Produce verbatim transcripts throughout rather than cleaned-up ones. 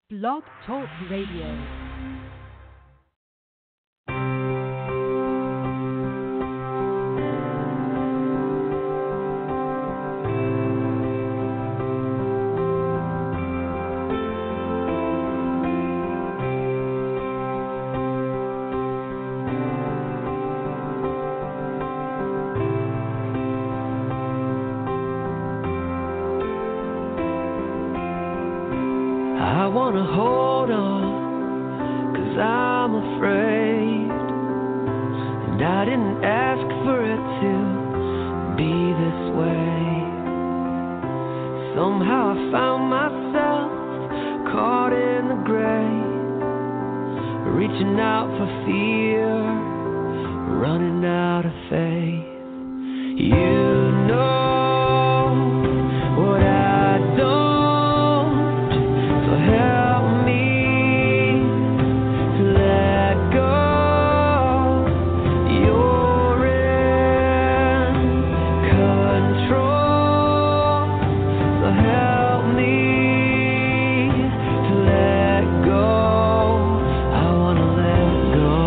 Blog Talk Radio. I wanna hold on, 'cause I'm afraid, and I didn't ask for it to be this way. Somehow I found myself caught in the gray, reaching out for fear, running out of faith. You know what I don't. Help me to let go. You're in control. So help me to let go. I wanna let go.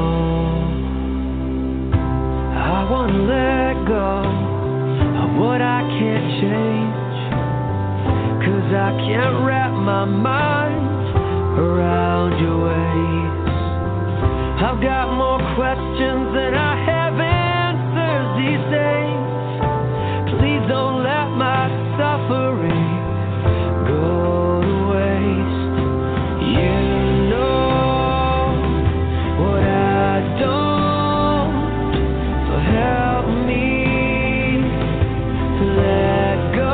I wanna let go of what I can't change, 'cause I can't wrap my mind around your ways. I've got more questions than I have answers these days. Please don't let my suffering go to waste. You know what I don't, so help me to let go.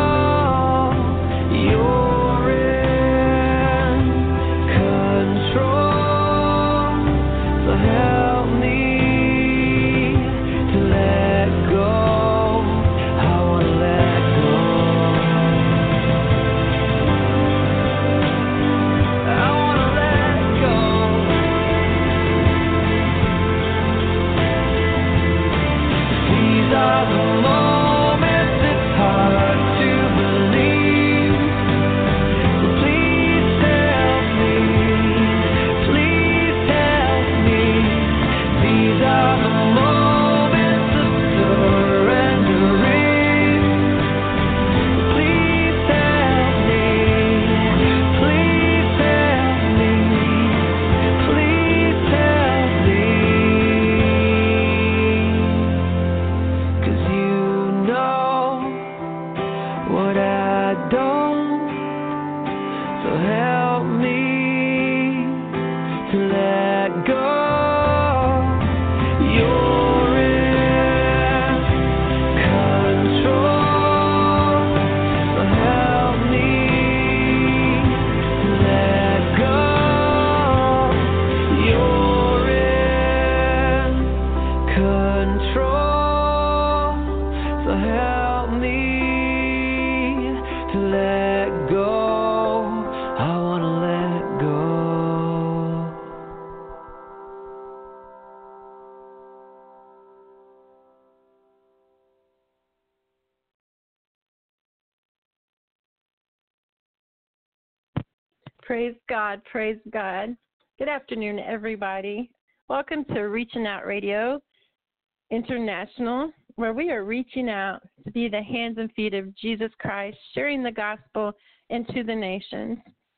Praise God, praise God. Good afternoon, everybody. Welcome to Reaching Out Radio International, where we are reaching out to be the hands and feet of Jesus Christ, sharing the gospel into the nations.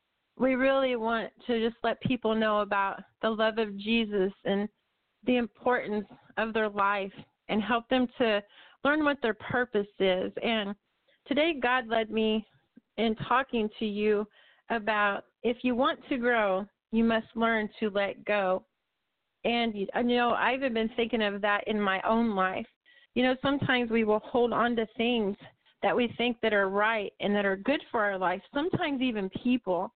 We really want to just let people know about the love of Jesus and the importance of their life and help them to learn what their purpose is. And today God led me in talking to you about if you want to grow, you must learn to let go. And, you know, I've been thinking of that in my own life. You know, sometimes we will hold on to things that we think that are right and that are good for our life, sometimes even people.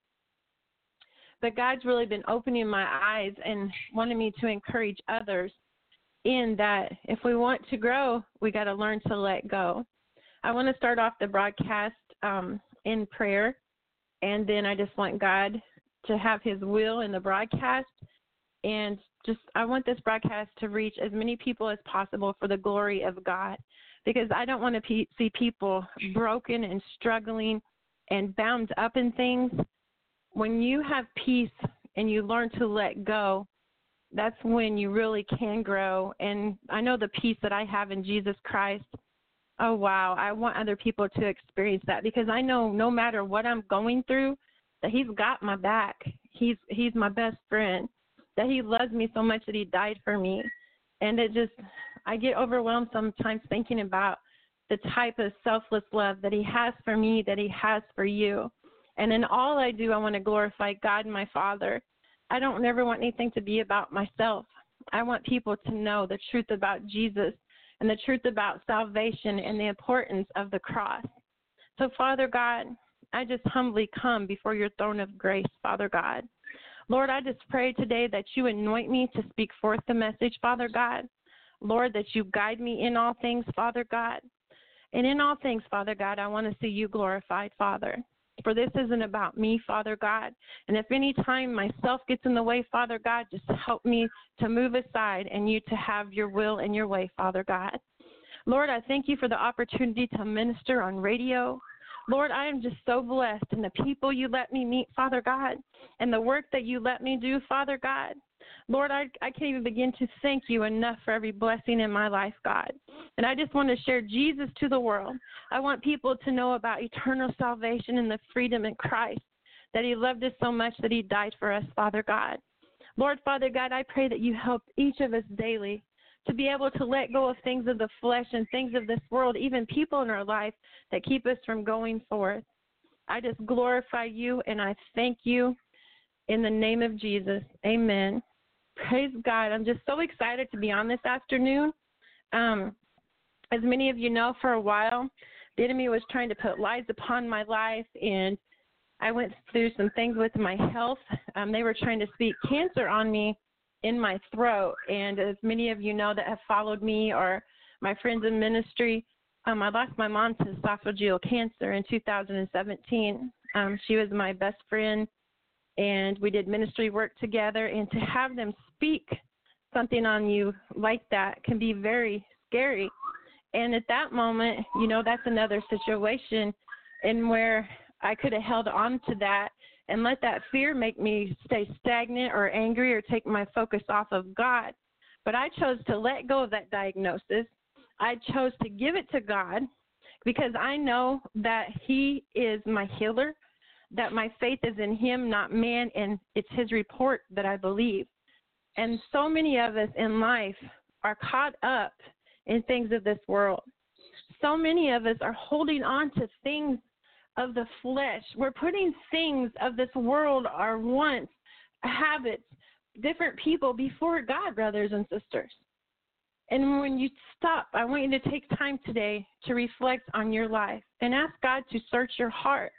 But God's really been opening my eyes and wanting me to encourage others in that if we want to grow, we got to learn to let go. I want to start off the broadcast um, in prayer. And then I just want God to have his will in the broadcast. And just I want this broadcast to reach as many people as possible for the glory of God. Because I don't want to pe- see people broken and struggling and bound up in things when you have peace and you learn to let go, that's when you really can grow. And I know the peace that I have in Jesus Christ. Oh, wow. I want other people to experience that, because I know no matter what I'm going through, that he's got my back. He's he's my best friend, that he loves me so much that he died for me. And it just, I get overwhelmed sometimes thinking about the type of selfless love that he has for me, that he has for you. And in all I do, I want to glorify God, my Father. I don't never want anything to be about myself. I want people to know the truth about Jesus and the truth about salvation and the importance of the cross. So, Father God, I just humbly come before your throne of grace, Father God. Lord, I just pray today that you anoint me to speak forth the message, Father God. Lord, that you guide me in all things, Father God. And in all things, Father God, I want to see you glorified, Father. For this isn't about me, Father God. And if any time myself gets in the way, Father God, just help me to move aside and you to have your will and your way, Father God. Lord, I thank you for the opportunity to minister on radio. Lord, I am just so blessed in the people you let me meet, Father God, and the work that you let me do, Father God. Lord, I, I can't even begin to thank you enough for every blessing in my life, God. And I just want to share Jesus to the world. I want people to know about eternal salvation and the freedom in Christ, that he loved us so much that he died for us, Father God. Lord, Father God, I pray that you help each of us daily to be able to let go of things of the flesh and things of this world, even people in our life that keep us from going forth. I just glorify you and I thank you in the name of Jesus. Amen. Praise God. I'm just so excited to be on this afternoon. Um, as many of you know, for a while, the enemy was trying to put lies upon my life, and I went through some things with my health. Um, they were trying to speak cancer on me in my throat, and as many of you know that have followed me or my friends in ministry, um, I lost my mom to esophageal cancer in two thousand seventeen. Um, she was my best friend, and we did ministry work together, and to have them speak something on you like that can be very scary. And at that moment, you know, that's another situation in where I could have held on to that and let that fear make me stay stagnant or angry or take my focus off of God. But I chose to let go of that diagnosis. I chose to give it to God because I know that he is my healer, that my faith is in him, not man, and it's his report that I believe. And so many of us in life are caught up in things of this world. So many of us are holding on to things of the flesh. We're putting things of this world, our wants, habits, different people before God, brothers and sisters. And when you stop, I want you to take time today to reflect on your life and ask God to search your heart.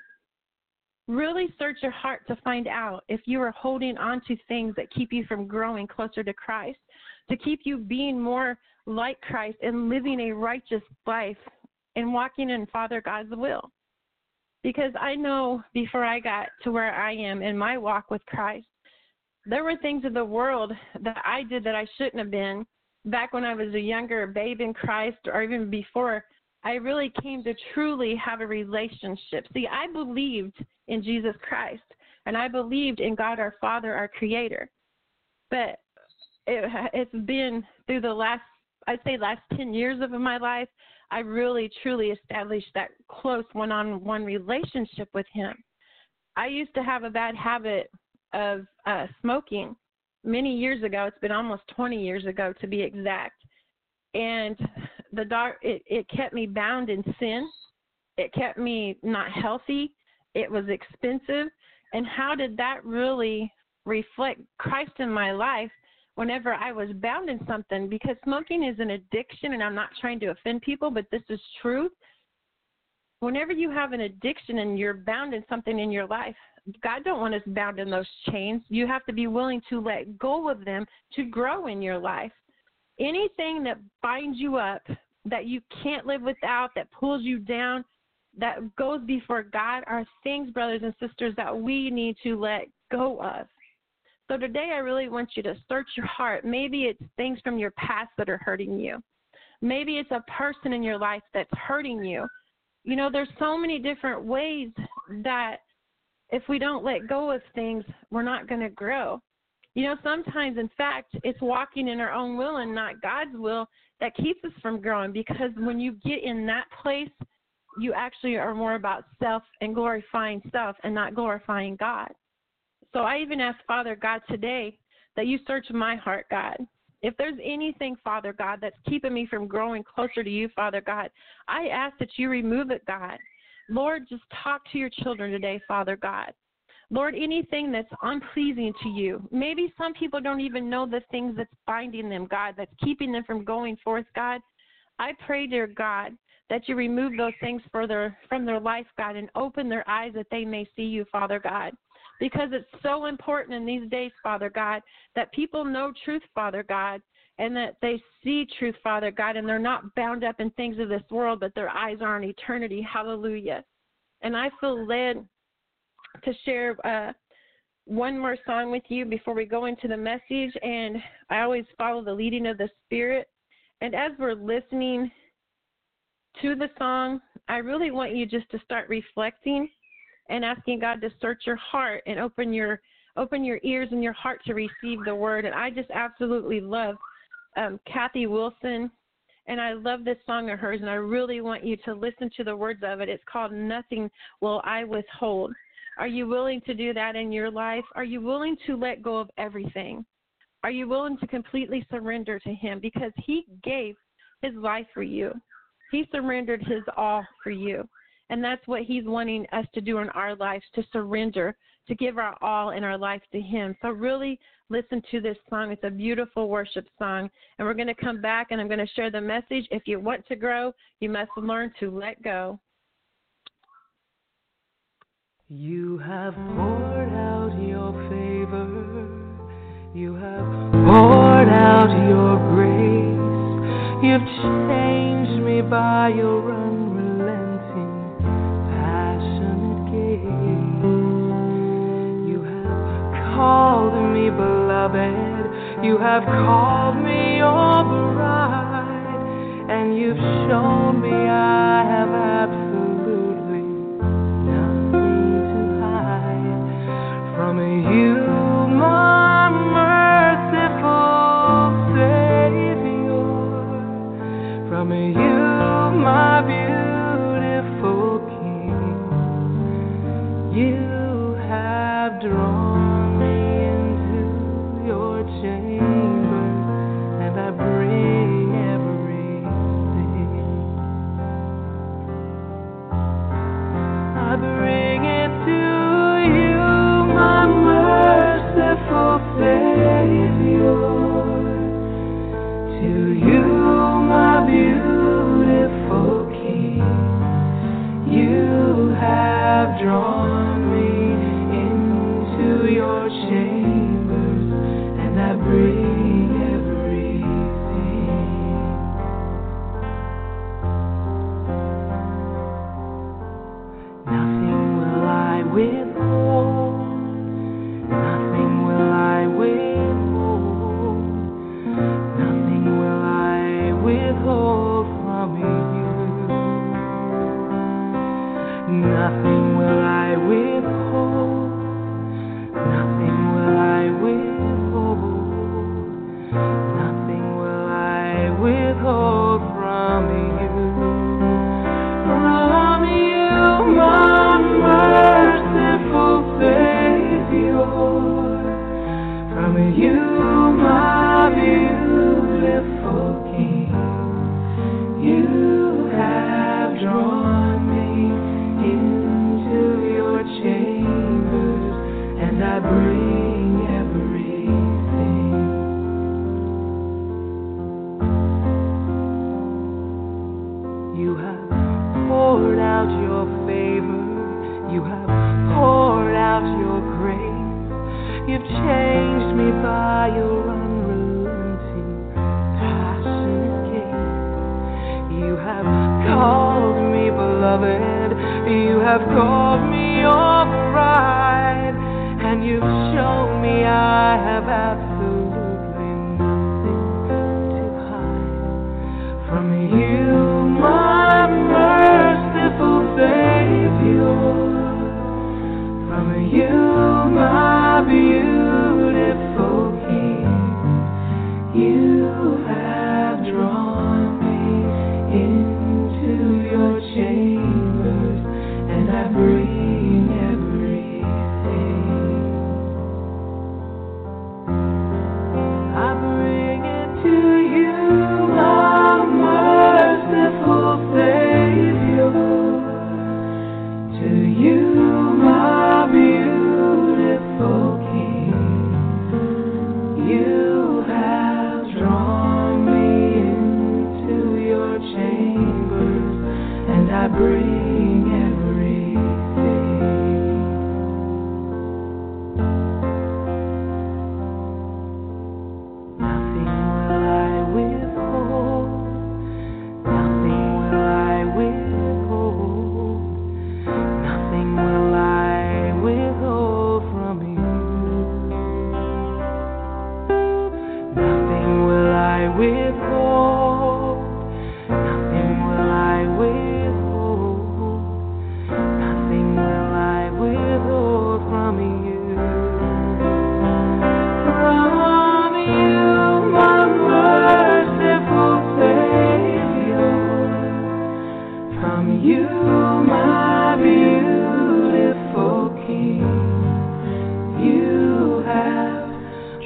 Really search your heart to find out if you are holding on to things that keep you from growing closer to Christ, to keep you being more like Christ and living a righteous life and walking in Father God's will. Because I know before I got to where I am in my walk with Christ, there were things of the world that I did that I shouldn't have been back when I was a younger babe in Christ, or even before I really came to truly have a relationship. See, I believed in Jesus Christ, and I believed in God our Father, our Creator. But it, it's been through the last, I'd say last ten years of my life, I really, truly established that close one-on-one relationship with him. I used to have a bad habit of uh, smoking many years ago. It's been almost twenty years ago to be exact. And the dark, it, it kept me bound in sin. It kept me not healthy. It was expensive. And how did that really reflect Christ in my life whenever I was bound in something? Because smoking is an addiction, and I'm not trying to offend people, but this is truth. Whenever you have an addiction and you're bound in something in your life, God don't want us bound in those chains. You have to be willing to let go of them to grow in your life. Anything that binds you up, that you can't live without, that pulls you down, that goes before God, are things, brothers and sisters, that we need to let go of. So today I really want you to search your heart. Maybe it's things from your past that are hurting you. Maybe it's a person in your life that's hurting you. You know, there's so many different ways that if we don't let go of things, we're not going to grow. You know, sometimes, in fact, it's walking in our own will and not God's will that keeps us from growing, because when you get in that place, you actually are more about self and glorifying self and not glorifying God. So I even ask, Father God, today that you search my heart, God. If there's anything, Father God, that's keeping me from growing closer to you, Father God, I ask that you remove it, God. Lord, just talk to your children today, Father God. Lord, anything that's unpleasing to you, maybe some people don't even know the things that's binding them, God, that's keeping them from going forth, God. I pray, dear God, that you remove those things further from their life, God, and open their eyes that they may see you, Father God. Because it's so important in these days, Father God, that people know truth, Father God, and that they see truth, Father God, and they're not bound up in things of this world, but their eyes are on eternity. Hallelujah. And I feel led to share uh, one more song with you before we go into the message, and I always follow the leading of the Spirit. And as we're listening to the song, I really want you just to start reflecting and asking God to search your heart and open your open your ears and your heart to receive the word. And I just absolutely love um, Kathy Wilson, and I love this song of hers, and I really want you to listen to the words of it. It's called Nothing Will I Withhold. Are you willing to do that in your life? Are you willing to let go of everything? Are you willing to completely surrender to him? Because he gave his life for you. He surrendered his all for you. And that's what he's wanting us to do in our lives, to surrender, to give our all in our life to him. So really listen to this song. It's a beautiful worship song. And we're going to come back, and I'm going to share the message. If you want to grow, you must learn to let go. You have poured out your favor. You have poured out your grace. You've changed me by your unrelenting, passionate gaze. You have called me beloved. You have called me your bride. And you've shown me I have absolutely nothing to hide from you, my merciful Savior. From you, my beautiful King. You have drawn me into your chamber, and I bring everything. I bring it to you, my merciful Savior. To you, my beautiful King. You have drawn me into your chambers, and I bring everything. Nothing will I withhold. Nothing will I withhold. Nothing will I withhold from you. Nothing will I withhold. Nothing will I withhold. Nothing will I withhold from you. From you, my merciful Savior. From you, my beautiful King. You have drawn me into your chambers, and I bring everything. You have poured out your favor. You have poured out your grace. You've changed me by your unrelenting, passionate gaze. You have called me beloved. You have called me your bride. And you've shown me I have absolutely nothing to hide from you, my merciful Savior. From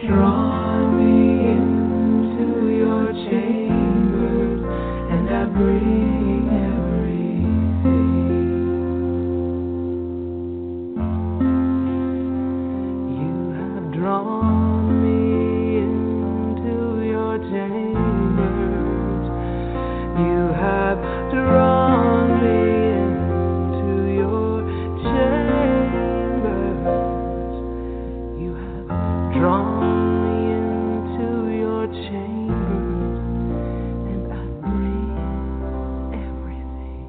drawn me into your chambers, and I bring everything. You have drawn me into your chambers. You have drawn me into your chambers. You have drawn me into your chambers, and I bring everything.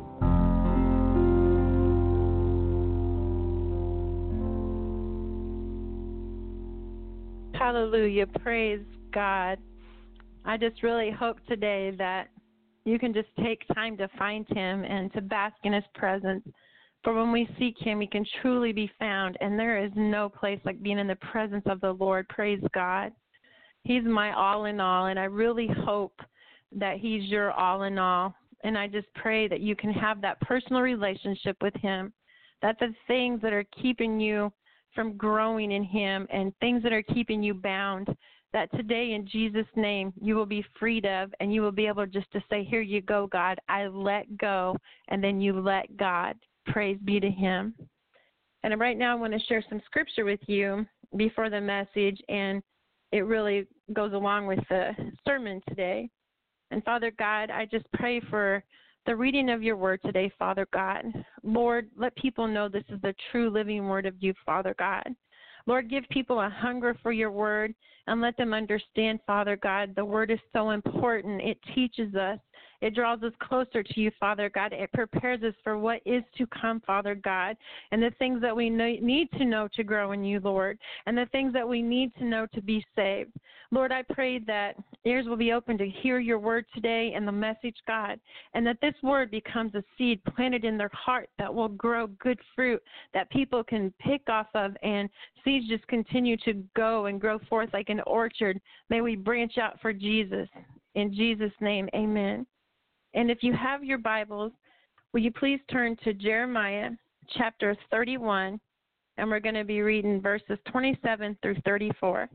Hallelujah. Praise God. I just really hope today that you can just take time to find him and to bask in his presence. For when we seek him, he can truly be found, and there is no place like being in the presence of the Lord. Praise God. He's my all in all, and I really hope that he's your all in all. And I just pray that you can have that personal relationship with him, that the things that are keeping you from growing in him and things that are keeping you bound, that today in Jesus' name you will be freed of, and you will be able just to say, here you go, God, I let go, and then you let God. Praise be to him. And right now I want to share some scripture with you before the message, and it really goes along with the sermon today. And Father God, I just pray for the reading of your word today, Father God. Lord, let people know this is the true living word of you, Father God. Lord, give people a hunger for your word, and let them understand, Father God, the word is so important. It teaches us. It draws us closer to you, Father God. It prepares us for what is to come, Father God, and the things that we need to know to grow in you, Lord, and the things that we need to know to be saved. Lord, I pray that ears will be open to hear your word today and the message, God, and that this word becomes a seed planted in their heart that will grow good fruit that people can pick off of, and seeds just continue to go and grow forth like an orchard. May we branch out for Jesus. In Jesus' name, amen. And if you have your Bibles, will you please turn to Jeremiah chapter thirty-one, and we're going to be reading verses twenty-seven through thirty-four.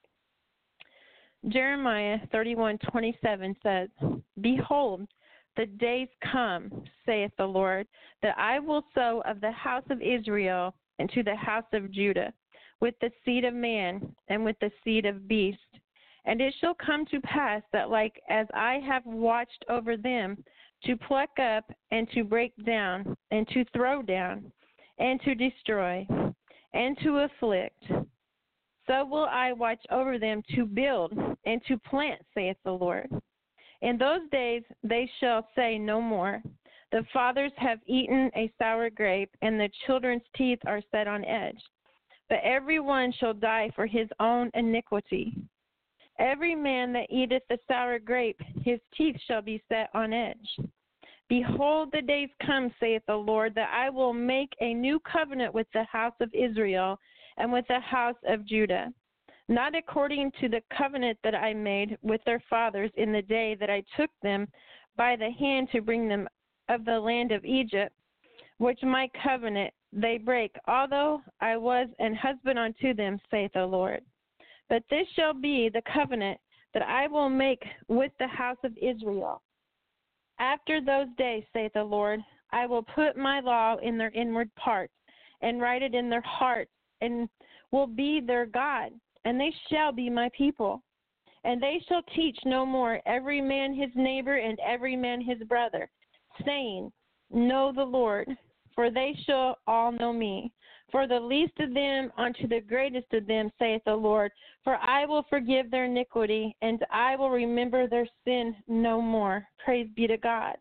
Jeremiah thirty-one twenty-seven says, Behold, the days come, saith the Lord, that I will sow of the house of Israel into the house of Judah, with the seed of man and with the seed of beast. And it shall come to pass that like as I have watched over them, to pluck up and to break down and to throw down and to destroy and to afflict, so will I watch over them to build and to plant, saith the Lord. In those days they shall say no more, the fathers have eaten a sour grape, and the children's teeth are set on edge. But every one shall die for his own iniquity. Every man that eateth the sour grape, his teeth shall be set on edge. Behold, the days come, saith the Lord, that I will make a new covenant with the house of Israel and with the house of Judah, not according to the covenant that I made with their fathers in the day that I took them by the hand to bring them of the land of Egypt, which my covenant they break, although I was an husband unto them, saith the Lord. But this shall be the covenant that I will make with the house of Israel. After those days, saith the Lord, I will put my law in their inward parts, and write it in their hearts, and will be their God, and they shall be my people. And they shall teach no more every man his neighbor and every man his brother, saying, Know the Lord, for they shall all know me. For the least of them unto the greatest of them, saith the Lord, for I will forgive their iniquity, and I will remember their sin no more. Praise be to God.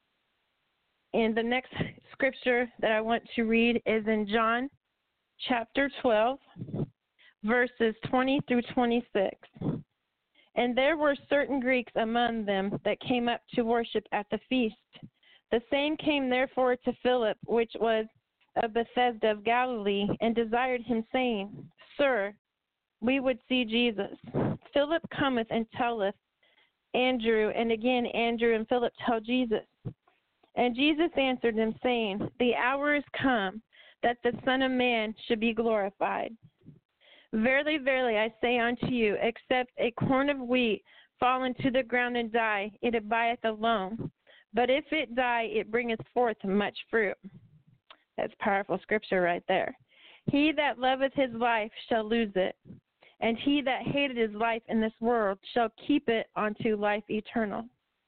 And the next scripture that I want to read is in John chapter twelve, verses twenty through twenty-six. And there were certain Greeks among them that came up to worship at the feast. The same came therefore to Philip, which was of Bethsaida of Galilee, and desired him, saying, Sir, we would see Jesus. Philip cometh and telleth Andrew, and again Andrew and Philip tell Jesus. And Jesus answered them, saying, The hour is come that the Son of Man should be glorified. Verily, verily, I say unto you, except a corn of wheat fall into the ground and die, it abideth alone. But if it die, it bringeth forth much fruit. That's powerful scripture right there. He that loveth his life shall lose it, and he that hated his life in this world shall keep it unto life eternal.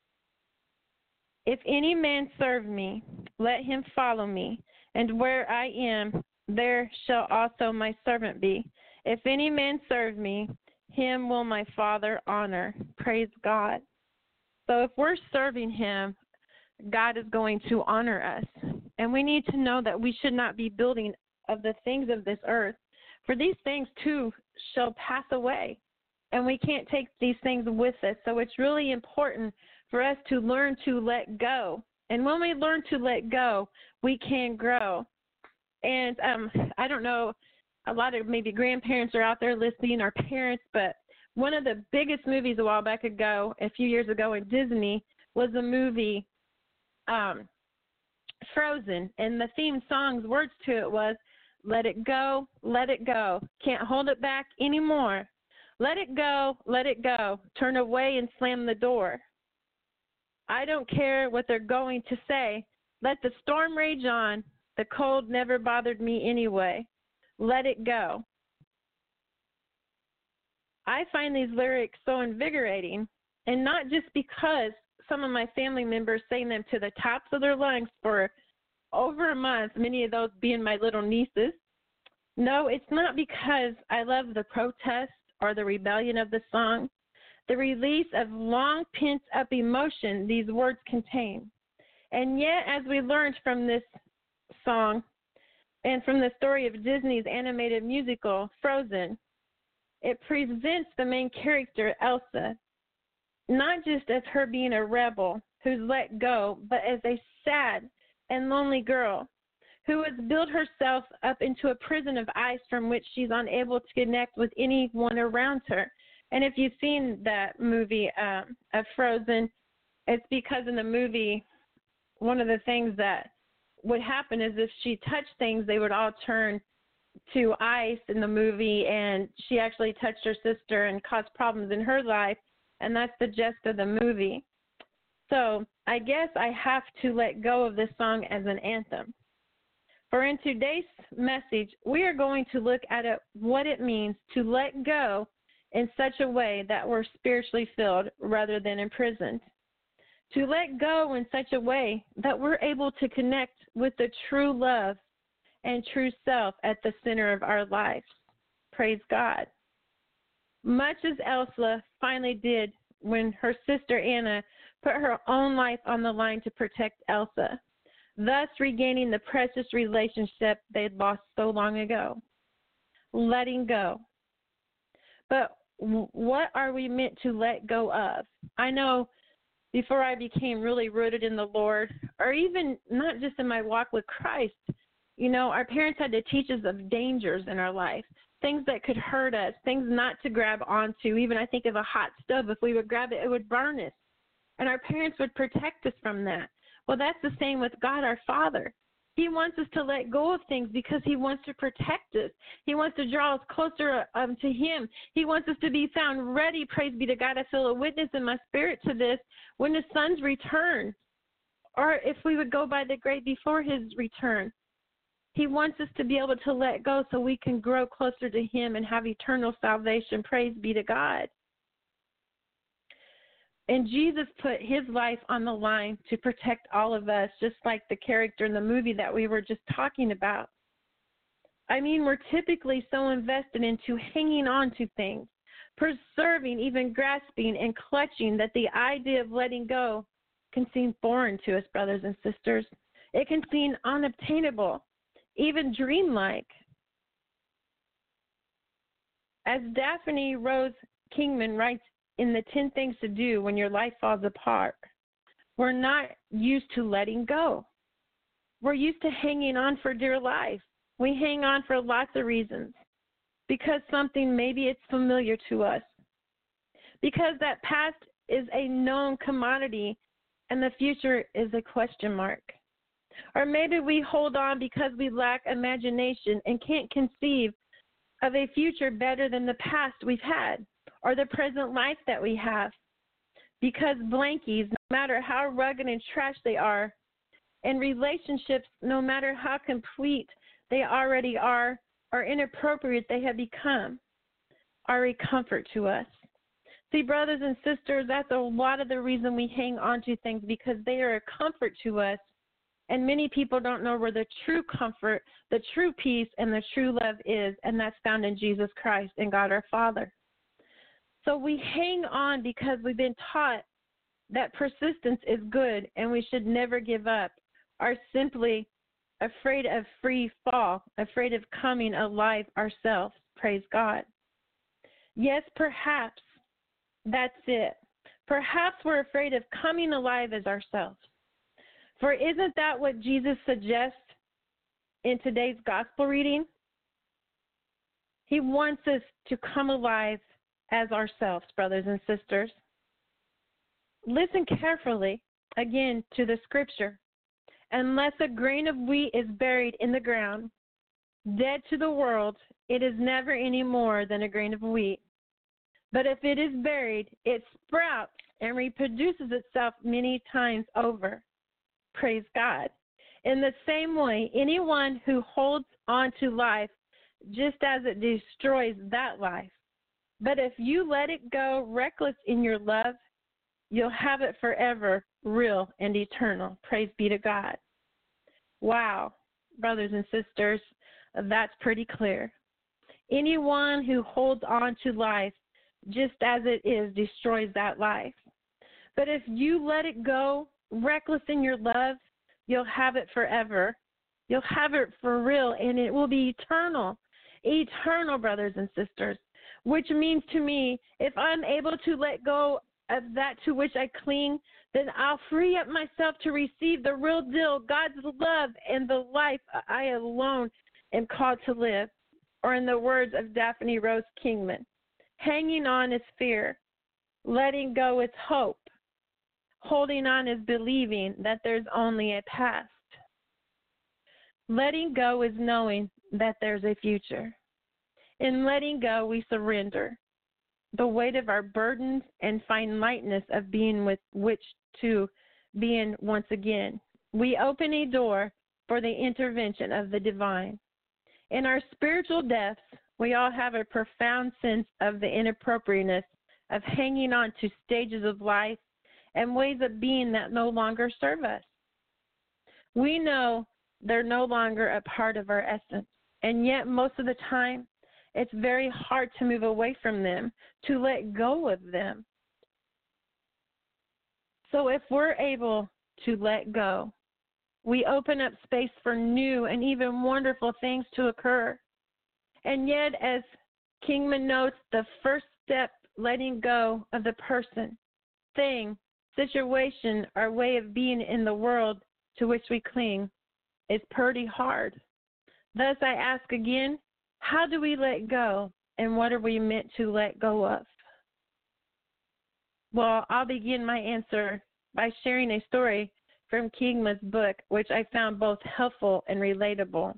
If any man serve me, let him follow me, and where I am, there shall also my servant be. If any man serve me, him will my Father honor. Praise God. So if we're serving him, God is going to honor us. And we need to know that we should not be building of the things of this earth, for these things too shall pass away, and we can't take these things with us. So it's really important for us to learn to let go. And when we learn to let go, we can grow. And um, I don't know, a lot of maybe grandparents are out there listening, or parents, but one of the biggest movies a while back ago, a few years ago in Disney, was the movie um, Frozen. And the theme song's words to it was, let it go, let it go. Can't hold it back anymore. Let it go, let it go. Turn away and slam the door. I don't care what they're going to say. Let the storm rage on. The cold never bothered me anyway. Let it go. I find these lyrics so invigorating, and not just because some of my family members sang them to the tops of their lungs for over a month, many of those being my little nieces. No, it's not because I love the protest or the rebellion of the song. The release of long pent-up emotion these words contain. And yet, as we learned from this song and from the story of Disney's animated musical, Frozen, it presents the main character, Elsa, not just as her being a rebel who's let go, but as a sad and lonely girl who has built herself up into a prison of ice from which she's unable to connect with anyone around her. And if you've seen that movie um, of Frozen, it's because in the movie, one of the things that would happen is if she touched things, they would all turn to ice in the movie, and she actually touched her sister and caused problems in her life, and that's the gist of the movie. So I guess I have to let go of this song as an anthem. For in today's message, we are going to look at it, what it means to let go in such a way that we're spiritually filled rather than imprisoned. To let go in such a way that we're able to connect with the true love and true self at the center of our lives. Praise God. Much as Elsa finally did when her sister Anna put her own life on the line to protect Elsa, thus regaining the precious relationship they'd lost so long ago. Letting go. But what are we meant to let go of? I know before I became really rooted in the Lord, or even not just in my walk with Christ, you know, our parents had to teach us of dangers in our life, things that could hurt us, things not to grab onto. Even I think of a hot stove. If we would grab it, it would burn us. And our parents would protect us from that. Well, that's the same with God, our Father. He wants us to let go of things because he wants to protect us. He wants to draw us closer um, to him. He wants us to be found ready, praise be to God. I feel a witness in my spirit to this, when the Son's return, or if we would go by the grave before his return. He wants us to be able to let go so we can grow closer to him and have eternal salvation. Praise be to God. And Jesus put his life on the line to protect all of us, just like the character in the movie that we were just talking about. I mean, we're typically so invested into hanging on to things, preserving, even grasping and clutching, that the idea of letting go can seem foreign to us, brothers and sisters. It can seem unobtainable, even dreamlike. As Daphne Rose Kingman writes in the ten Things to Do When Your Life Falls Apart, we're not used to letting go. We're used to hanging on for dear life. We hang on for lots of reasons. Because something, maybe it's familiar to us. Because that past is a known commodity and the future is a question mark. Or maybe we hold on because we lack imagination and can't conceive of a future better than the past we've had or the present life that we have. Because blankies, no matter how rugged and trash they are, and relationships, no matter how complete they already are or inappropriate they have become, are a comfort to us. See, brothers and sisters, that's a lot of the reason we hang on to things, because they are a comfort to us. And many people don't know where the true comfort, the true peace, and the true love is, and that's found in Jesus Christ and God our Father. So we hang on because we've been taught that persistence is good and we should never give up, are simply afraid of free fall, afraid of coming alive ourselves. Praise God. Yes, perhaps that's it. Perhaps we're afraid of coming alive as ourselves. For isn't that what Jesus suggests in today's gospel reading? He wants us to come alive as ourselves, brothers and sisters. Listen carefully, again, to the scripture. Unless a grain of wheat is buried in the ground, dead to the world, it is never any more than a grain of wheat. But if it is buried, it sprouts and reproduces itself many times over. Praise God. In the same way, anyone who holds on to life, just as it destroys that life. But if you let it go reckless in your love, you'll have it forever, real and eternal. Praise be to God. Wow, brothers and sisters, that's pretty clear. Anyone who holds on to life, just as it is, destroys that life. But if you let it go, reckless in your love, you'll have it forever. You'll have it for real, and it will be eternal. Eternal, brothers and sisters, which means to me, if I'm able to let go of that to which I cling, then I'll free up myself to receive the real deal, God's love and the life I alone am called to live. Or in the words of Daphne Rose Kingman, hanging on is fear, letting go is hope, holding on is believing that there's only a past. Letting go is knowing that there's a future. In letting go, we surrender the weight of our burdens and find lightness of being with which to be in once again. We open a door for the intervention of the divine. In our spiritual depths, we all have a profound sense of the inappropriateness of hanging on to stages of life and ways of being that no longer serve us. We know they're no longer a part of our essence, and yet most of the time, it's very hard to move away from them, to let go of them. So if we're able to let go, we open up space for new and even wonderful things to occur. And yet, as Kingman notes, the first step, letting go of the person, thing, situation, or way of being in the world to which we cling, is pretty hard. Thus, I ask again, how do we let go, and what are we meant to let go of? Well, I'll begin my answer by sharing a story from Kingman's book, which I found both helpful and relatable.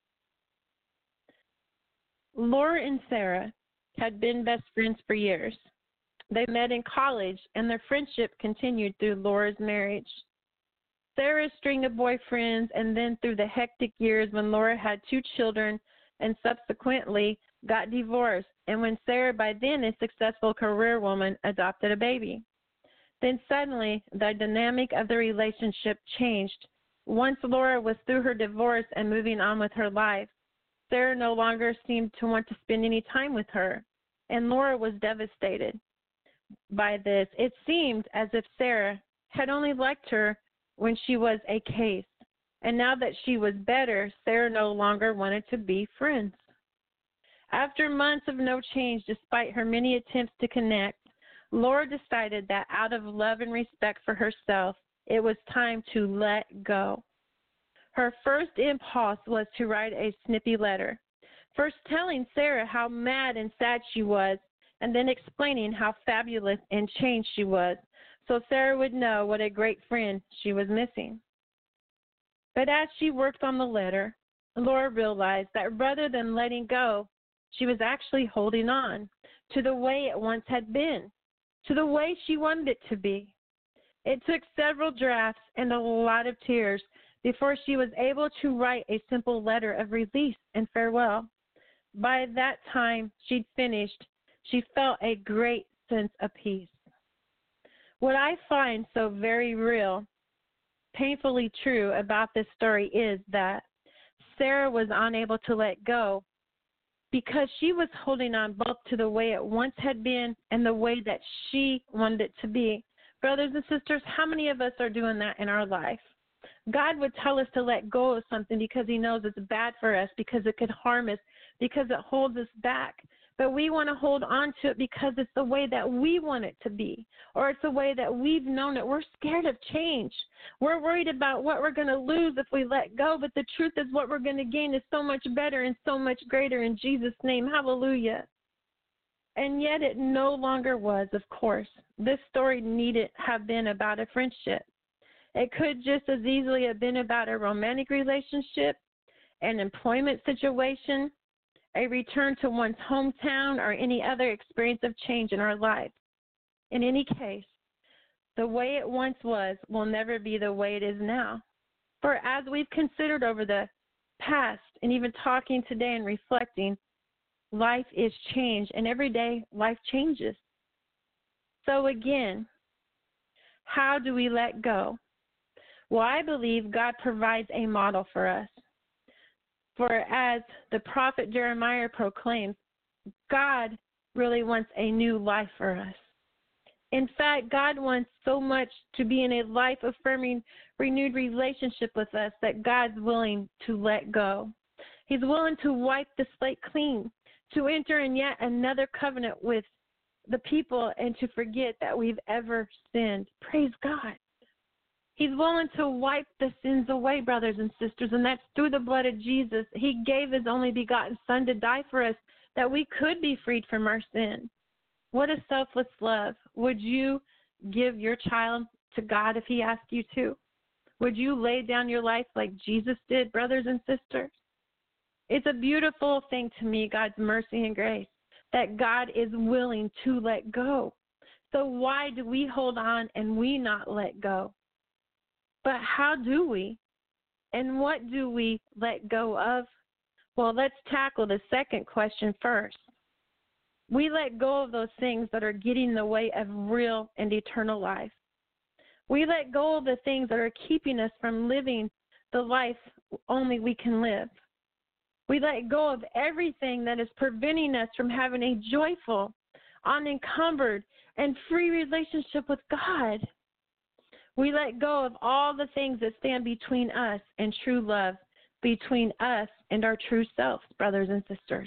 Laura and Sarah had been best friends for years. They met in college, and their friendship continued through Laura's marriage. Sarah's string of boyfriends, and then through the hectic years when Laura had two children and subsequently got divorced, and when Sarah, by then a successful career woman, adopted a baby. Then suddenly, the dynamic of the relationship changed. Once Laura was through her divorce and moving on with her life, Sarah no longer seemed to want to spend any time with her, and Laura was devastated by this. It seemed as if Sarah had only liked her when she was a case, and now that she was better, Sarah no longer wanted to be friends. After months of no change, despite her many attempts to connect, Laura decided that out of love and respect for herself, it was time to let go. Her first impulse was to write a snippy letter, first telling Sarah how mad and sad she was, and then explaining how fabulous and changed she was, so Sarah would know what a great friend she was missing. But as she worked on the letter, Laura realized that rather than letting go, she was actually holding on to the way it once had been, to the way she wanted it to be. It took several drafts and a lot of tears before she was able to write a simple letter of release and farewell. By that time she'd finished, she felt a great sense of peace. What I find so very real, painfully true about this story is that Sarah was unable to let go because she was holding on both to the way it once had been and the way that she wanted it to be. Brothers and sisters, how many of us are doing that in our life? God would tell us to let go of something because he knows it's bad for us, because it could harm us, because it holds us back. But we want to hold on to it because it's the way that we want it to be, or it's the way that we've known it. We're scared of change. We're worried about what we're going to lose if we let go, but the truth is what we're going to gain is so much better and so much greater in Jesus' name. Hallelujah. And yet it no longer was, of course. This story needn't have been about a friendship. It could just as easily have been about a romantic relationship, an employment situation, a return to one's hometown, or any other experience of change in our life. In any case, the way it once was will never be the way it is now. For as we've considered over the past and even talking today and reflecting, life is change, and every day life changes. So again, how do we let go? Well, I believe God provides a model for us. For as the prophet Jeremiah proclaims, God really wants a new life for us. In fact, God wants so much to be in a life-affirming, renewed relationship with us that God's willing to let go. He's willing to wipe the slate clean, to enter in yet another covenant with the people, and to forget that we've ever sinned. Praise God. He's willing to wipe the sins away, brothers and sisters, and that's through the blood of Jesus. He gave his only begotten Son to die for us that we could be freed from our sin. What a selfless love. Would you give your child to God if he asked you to? Would you lay down your life like Jesus did, brothers and sisters? It's a beautiful thing to me, God's mercy and grace, that God is willing to let go. So why do we hold on and we not let go? But how do we? And what do we let go of? Well, let's tackle the second question first. We let go of those things that are getting in the way of real and eternal life. We let go of the things that are keeping us from living the life only we can live. We let go of everything that is preventing us from having a joyful, unencumbered, and free relationship with God. We let go of all the things that stand between us and true love, between us and our true selves, brothers and sisters.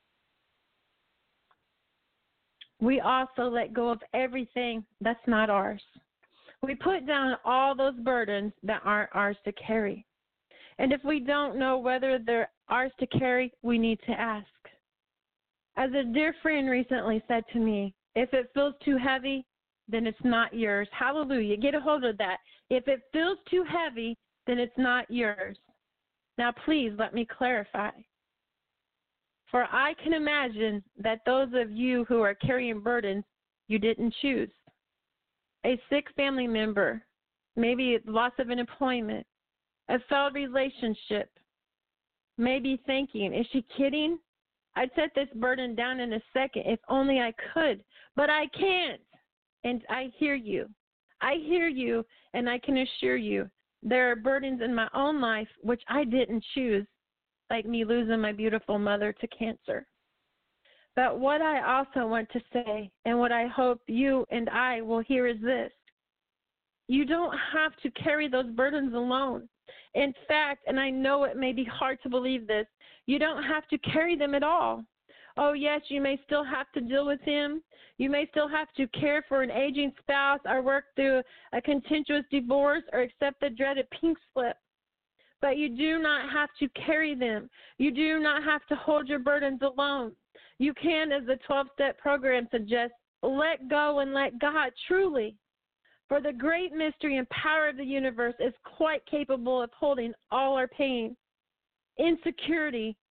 We also let go of everything that's not ours. We put down all those burdens that aren't ours to carry. And if we don't know whether they're ours to carry, we need to ask. As a dear friend recently said to me, if it feels too heavy, then it's not yours. Hallelujah. Get a hold of that. If it feels too heavy, then it's not yours. Now, please let me clarify. For I can imagine that those of you who are carrying burdens you didn't choose. A sick family member, maybe loss of an employment, a failed relationship, maybe thinking, is she kidding? I'd set this burden down in a second if only I could, but I can't. And I hear you. I hear you, and I can assure you there are burdens in my own life which I didn't choose, like me losing my beautiful mother to cancer. But what I also want to say, and what I hope you and I will hear is this. You don't have to carry those burdens alone. In fact, and I know it may be hard to believe this, you don't have to carry them at all. Oh, yes, you may still have to deal with him. You may still have to care for an aging spouse or work through a contentious divorce or accept the dreaded pink slip. But you do not have to carry them. You do not have to hold your burdens alone. You can, as the twelve-step program suggests, let go and let God truly. For the great mystery and power of the universe is quite capable of holding all our pain, insecurity,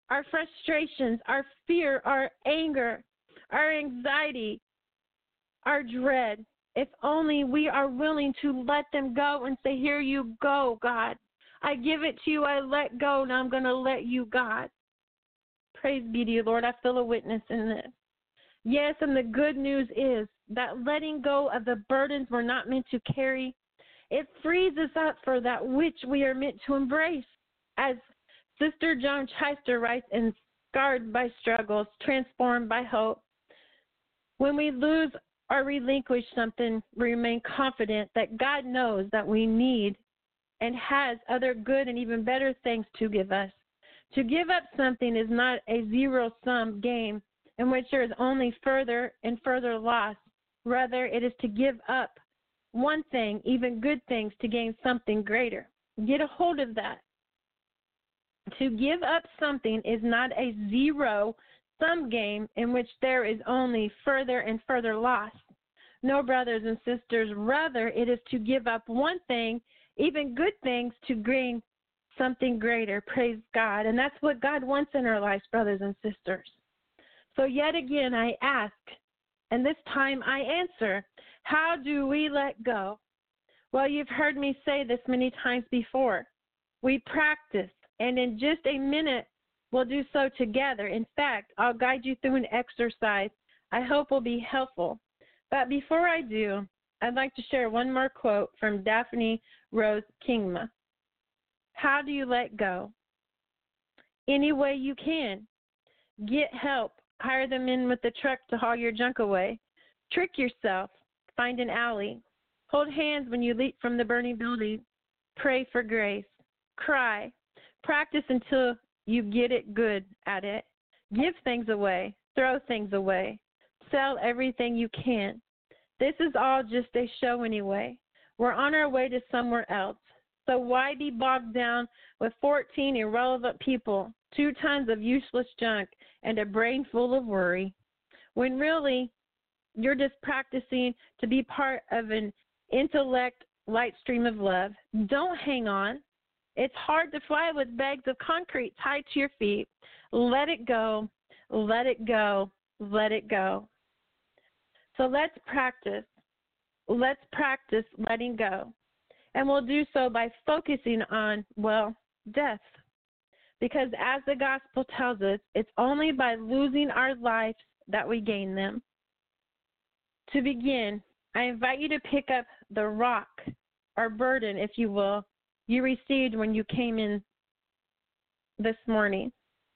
our frustrations, our fear, our anger, our anxiety, our dread. If only we are willing to let them go and say, here you go, God. I give it to you. I let go. Now I'm going to let you, God. Praise be to you, Lord. I feel a witness in this. Yes, and the good news is that letting go of the burdens we're not meant to carry, it frees us up for that which we are meant to embrace. As Sister Joan Chittister writes in Scarred by Struggles, Transformed by Hope, when we lose or relinquish something, we remain confident that God knows that we need and has other good and even better things to give us. To give up something is not a zero-sum game in which there is only further and further loss. Rather, it is to give up one thing, even good things, to gain something greater. Get a hold of that. To give up something is not a zero-sum game in which there is only further and further loss. No, brothers and sisters, rather it is to give up one thing, even good things, to gain something greater. Praise God. And that's what God wants in our lives, brothers and sisters. So yet again I ask, and this time I answer, how do we let go? Well, you've heard me say this many times before. We practice, and in just a minute we'll do so together. In fact, I'll guide you through an exercise I hope will be helpful. But before I do, I'd like to share one more quote from Daphne Rose Kingma. How do you let go? Any way you can. Get help. Hire them in with the truck to haul your junk away. Trick yourself. Find an alley. Hold hands when you leap from the burning building. Pray for grace. Cry. Practice until you get it good at it. Give things away. Throw things away. Sell everything you can. This is all just a show anyway. We're on our way to somewhere else. So why be bogged down with fourteen irrelevant people, two tons of useless junk, and a brain full of worry, when really you're just practicing to be part of an intellect light stream of love? Don't hang on. It's hard to fly with bags of concrete tied to your feet. Let it go. Let it go. Let it go. So let's practice. Let's practice letting go. And we'll do so by focusing on, well, death. Because as the gospel tells us, it's only by losing our lives that we gain them. To begin, I invite you to pick up the rock, or burden, if you will, you received when you came in this morning,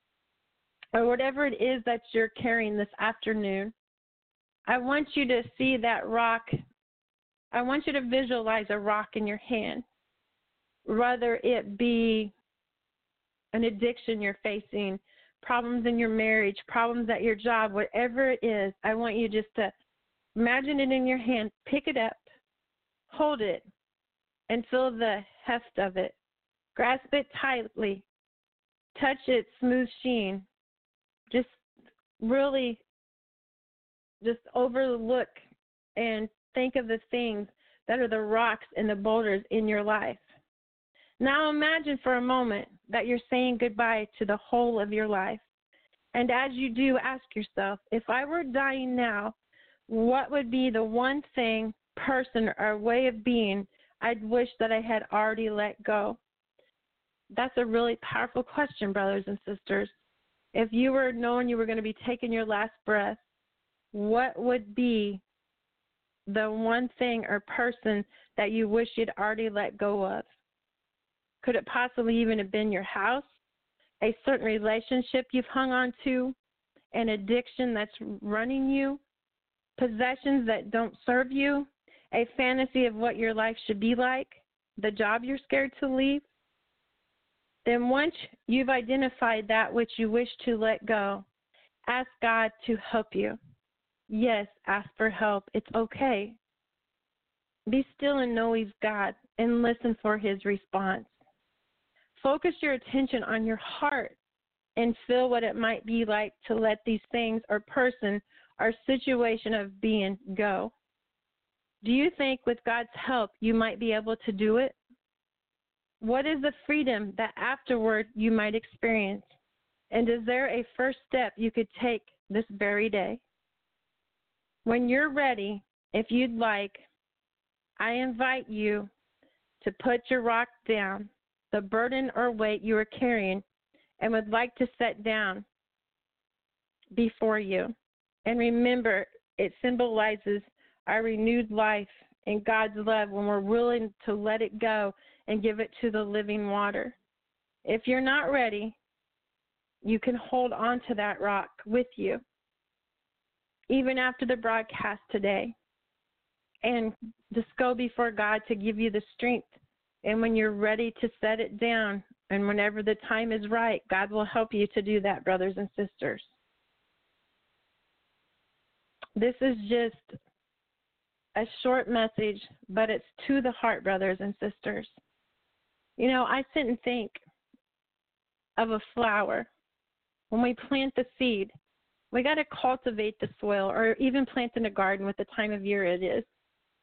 or whatever it is that you're carrying this afternoon. I want you to see that rock. I want you to visualize a rock in your hand, whether it be an addiction you're facing, problems in your marriage, problems at your job, whatever it is. I want you just to imagine it in your hand, pick it up, hold it, and feel the heft of it. Grasp it tightly, touch its smooth sheen. Just really just overlook and think of the things that are the rocks and the boulders in your life. Now imagine for a moment that you're saying goodbye to the whole of your life. And as you do, ask yourself, if I were dying now, what would be the one thing, person, or way of being I'd wish that I had already let go? That's a really powerful question, brothers and sisters. If you were knowing you were going to be taking your last breath, what would be the one thing or person that you wish you'd already let go of? Could it possibly even have been your house, a certain relationship you've hung on to, an addiction that's running you, possessions that don't serve you, a fantasy of what your life should be like, the job you're scared to leave? Then once you've identified that which you wish to let go, ask God to help you. Yes, ask for help. It's okay. Be still and know He's God, and listen for His response. Focus your attention on your heart and feel what it might be like to let these things or person or situation of being go. Do you think with God's help you might be able to do it? What is the freedom that afterward you might experience? And is there a first step you could take this very day? When you're ready, if you'd like, I invite you to put your rock down, the burden or weight you are carrying, and would like to set down before you. And remember, it symbolizes our renewed life and God's love when we're willing to let it go and give it to the living water. If you're not ready, you can hold on to that rock with you, even after the broadcast today, and just go before God to give you the strength. And when you're ready to set it down, and whenever the time is right, God will help you to do that, brothers and sisters. This is just a short message, but it's to the heart, brothers and sisters. You know, I sit and think of a flower. When we plant the seed, we got to cultivate the soil, or even plant in a garden with the time of year it is,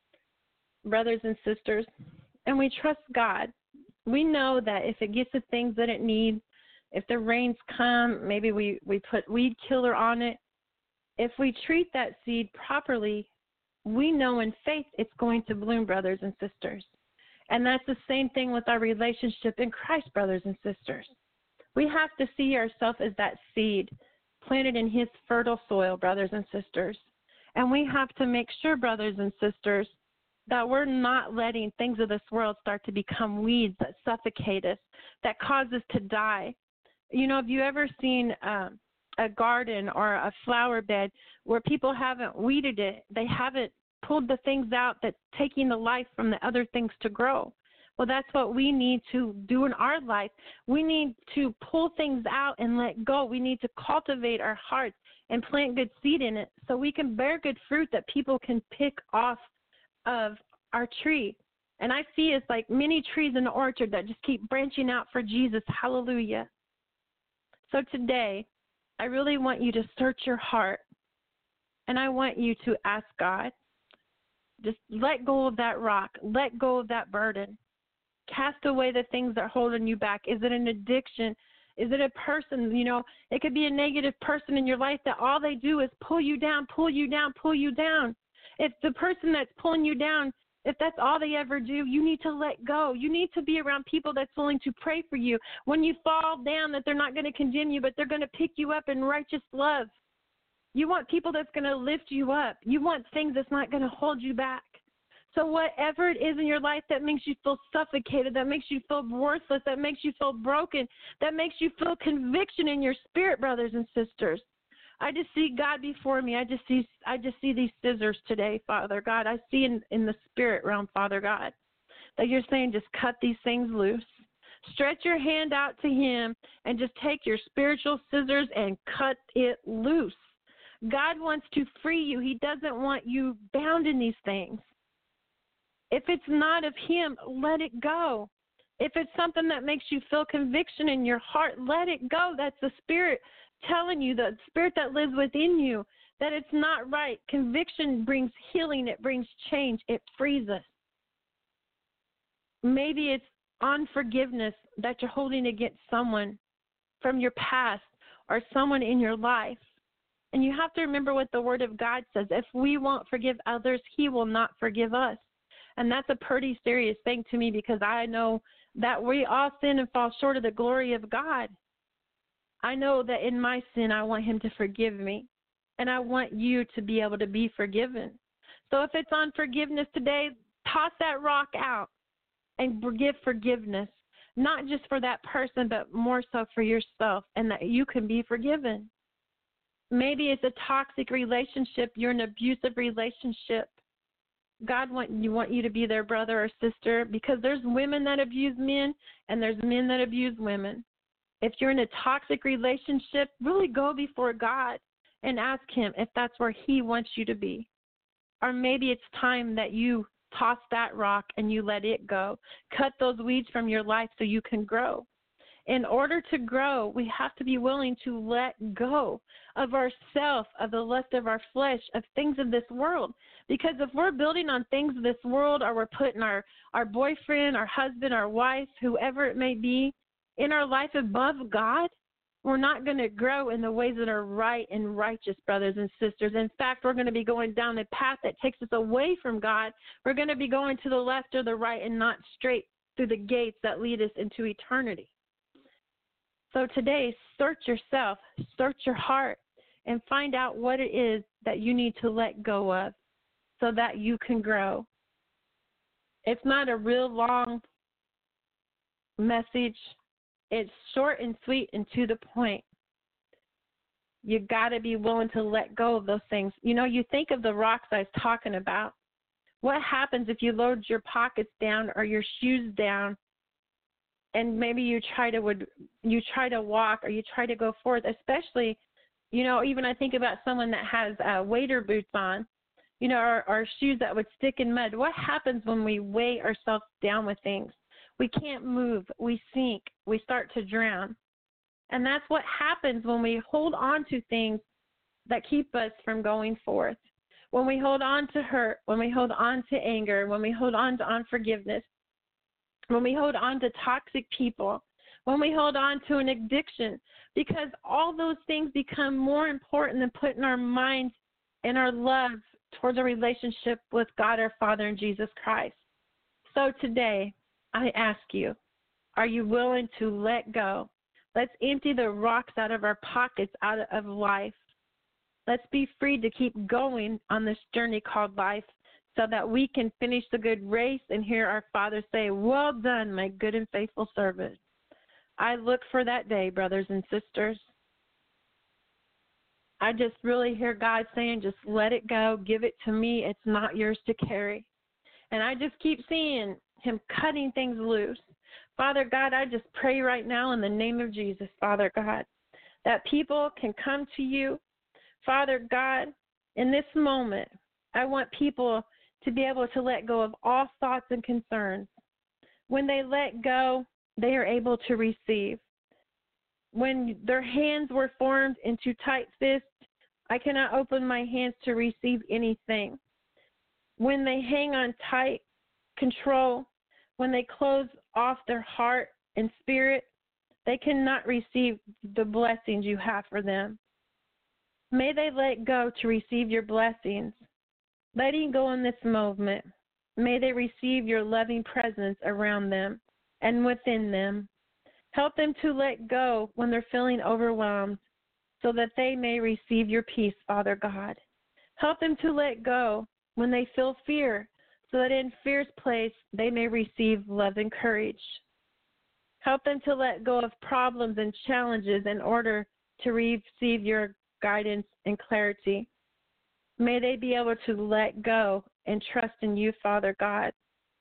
brothers and sisters. And we trust God. We know that if it gets the things that it needs, if the rains come, maybe we, we put weed killer on it. If we treat that seed properly, we know in faith it's going to bloom, brothers and sisters. And that's the same thing with our relationship in Christ, brothers and sisters. We have to see ourselves as that seed planted in his fertile soil, brothers and sisters. And we have to make sure, brothers and sisters, that we're not letting things of this world start to become weeds that suffocate us, that cause us to die. You know, have you ever seen um, a garden or a flower bed where people haven't weeded it? They haven't pulled the things out that's taking the life from the other things to grow. Well, that's what we need to do in our life. We need to pull things out and let go. We need to cultivate our hearts and plant good seed in it so we can bear good fruit that people can pick off of our tree. And I see it's like many trees in the orchard that just keep branching out for Jesus. Hallelujah. So today, I really want you to search your heart, and I want you to ask God, just let go of that rock. Let go of that burden. Cast away the things that are holding you back. Is it an addiction? Is it a person? You know, it could be a negative person in your life that all they do is pull you down, pull you down, pull you down. If the person that's pulling you down, if that's all they ever do, you need to let go. You need to be around people that's willing to pray for you. When you fall down, that they're not going to condemn you, but they're going to pick you up in righteous love. You want people that's going to lift you up. You want things that's not going to hold you back. So whatever it is in your life that makes you feel suffocated, that makes you feel worthless, that makes you feel broken, that makes you feel conviction in your spirit, brothers and sisters, I just see God before me. I just see I just see these scissors today, Father God. I see in, in the spirit realm, Father God, that you're saying just cut these things loose. Stretch your hand out to him and just take your spiritual scissors and cut it loose. God wants to free you. He doesn't want you bound in these things. If it's not of him, let it go. If it's something that makes you feel conviction in your heart, let it go. That's the Spirit telling you, the Spirit that lives within you, that it's not right. Conviction brings healing. It brings change. It frees us. Maybe it's unforgiveness that you're holding against someone from your past or someone in your life. And you have to remember what the Word of God says. If we won't forgive others, he will not forgive us. And that's a pretty serious thing to me, because I know that we all sin and fall short of the glory of God. I know that in my sin, I want him to forgive me, and I want you to be able to be forgiven. So if it's on forgiveness today, toss that rock out and give forgiveness, not just for that person, but more so for yourself, and that you can be forgiven. Maybe it's a toxic relationship. You're in an abusive relationship. God want you want you to be their brother or sister, because there's women that abuse men and there's men that abuse women. If you're in a toxic relationship, really go before God and ask him if that's where he wants you to be. Or maybe it's time that you toss that rock and you let it go. Cut those weeds from your life so you can grow. In order to grow, we have to be willing to let go of ourself, of the lust of our flesh, of things of this world. Because if we're building on things of this world, or we're putting our, our boyfriend, our husband, our wife, whoever it may be, in our life above God, we're not going to grow in the ways that are right and righteous, brothers and sisters. In fact, we're going to be going down the path that takes us away from God. We're going to be going to the left or the right and not straight through the gates that lead us into eternity. So today, search yourself, search your heart, and find out what it is that you need to let go of so that you can grow. It's not a real long message. It's short and sweet and to the point. You got to be willing to let go of those things. You know, you think of the rocks I was talking about. What happens if you load your pockets down or your shoes down, and maybe you try to would you try to walk or you try to go forth? Especially, you know, even I think about someone that has uh, wader boots on, you know, or, or shoes that would stick in mud. What happens when we weigh ourselves down with things? We can't move. We sink. We start to drown. And that's what happens when we hold on to things that keep us from going forth. When we hold on to hurt, when we hold on to anger, when we hold on to unforgiveness, when we hold on to toxic people, when we hold on to an addiction, because all those things become more important than putting our minds and our love towards a relationship with God our Father and Jesus Christ. So today, I ask you, are you willing to let go? Let's empty the rocks out of our pockets, out of life. Let's be free to keep going on this journey called life so that we can finish the good race and hear our Father say, well done, my good and faithful servant. I look for that day, brothers and sisters. I just really hear God saying, just let it go. Give it to me. It's not yours to carry. And I just keep seeing him cutting things loose. Father God, I just pray right now in the name of Jesus, Father God, that people can come to you. Father God, in this moment, I want people to be able to let go of all thoughts and concerns. When they let go, they are able to receive. When their hands were formed into tight fists, I cannot open my hands to receive anything. When they hang on tight control, when they close off their heart and spirit, they cannot receive the blessings you have for them. May they let go to receive your blessings. Letting go in this moment, may they receive your loving presence around them and within them. Help them to let go when they're feeling overwhelmed so that they may receive your peace, Father God. Help them to let go when they feel fear so that in fear's place they may receive love and courage. Help them to let go of problems and challenges in order to receive your guidance and clarity. May they be able to let go and trust in you, Father God.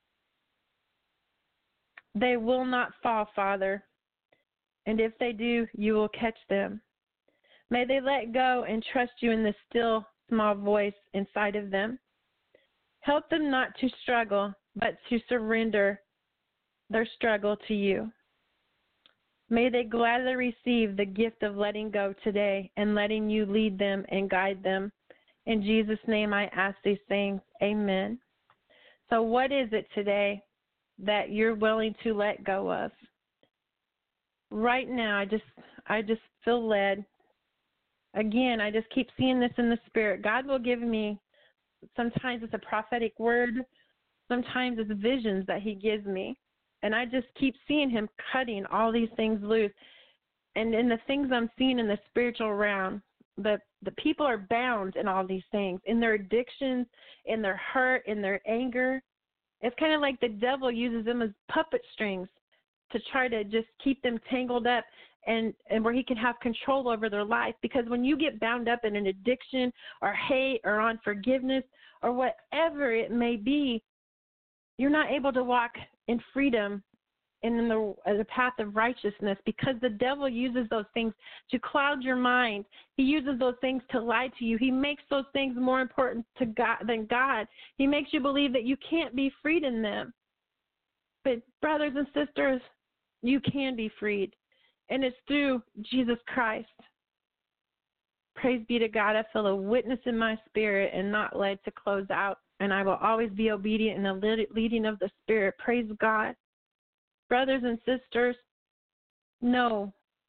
They will not fall, Father, and if they do, you will catch them. May they let go and trust you in the still, small voice inside of them. Help them not to struggle, but to surrender their struggle to you. May they gladly receive the gift of letting go today and letting you lead them and guide them. In Jesus' name I ask these things. Amen. So what is it today that you're willing to let go of? Right now, I just I just feel led. Again, I just keep seeing this in the Spirit. God will give me, sometimes it's a prophetic word, sometimes it's visions that he gives me. And I just keep seeing him cutting all these things loose. And in the things I'm seeing in the spiritual realm, the, the people are bound in all these things, in their addictions, in their hurt, in their anger. It's kind of like the devil uses them as puppet strings to try to just keep them tangled up and, and where he can have control over their life. Because when you get bound up in an addiction or hate or unforgiveness or whatever it may be, you're not able to walk in freedom and in the, the path of righteousness, because the devil uses those things to cloud your mind. He uses those things to lie to you. He makes those things more important to God than God. He makes you believe that you can't be freed in them. But brothers and sisters, you can be freed, and it's through Jesus Christ. Praise be to God. I feel a witness in my spirit and not led to close out, and I will always be obedient in the leading of the Spirit. Praise God. Brothers and sisters, know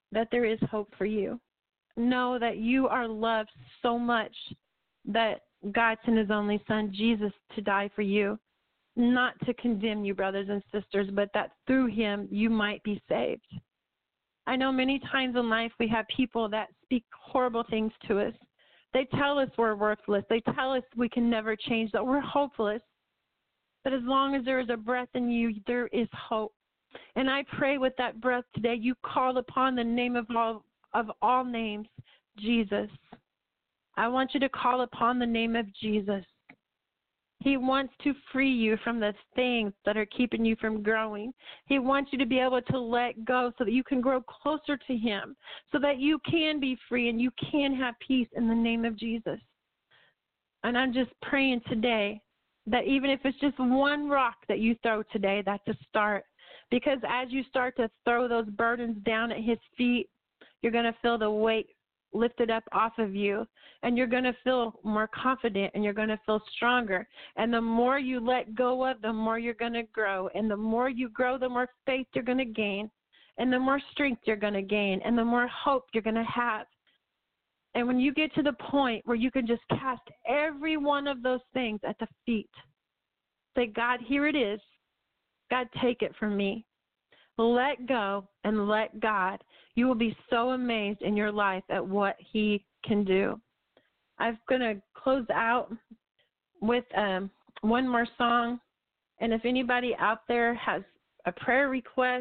that there is hope for you. Know that you are loved so much that God sent his only son, Jesus, to die for you, not to condemn you, brothers and sisters, but that through him you might be saved. I know many times in life we have people that speak horrible things to us. They tell us we're worthless. They tell us we can never change, that we're hopeless. But as long as there is a breath in you, there is hope. And I pray with that breath today, you call upon the name of all, of all names, Jesus. I want you to call upon the name of Jesus. He wants to free you from the things that are keeping you from growing. He wants you to be able to let go so that you can grow closer to him, so that you can be free and you can have peace in the name of Jesus. And I'm just praying today that even if it's just one rock that you throw today, that's a start. Because as you start to throw those burdens down at his feet, you're going to feel the weight lifted up off of you, and you're going to feel more confident, and you're going to feel stronger. And the more you let go of, the more you're going to grow. And the more you grow, the more faith you're going to gain, and the more strength you're going to gain, and the more hope you're going to have. And when you get to the point where you can just cast every one of those things at the feet, say, God, here it is. God, take it from me. Let go and let God. You will be so amazed in your life at what he can do. I'm going to close out with um, one more song. And if anybody out there has a prayer request,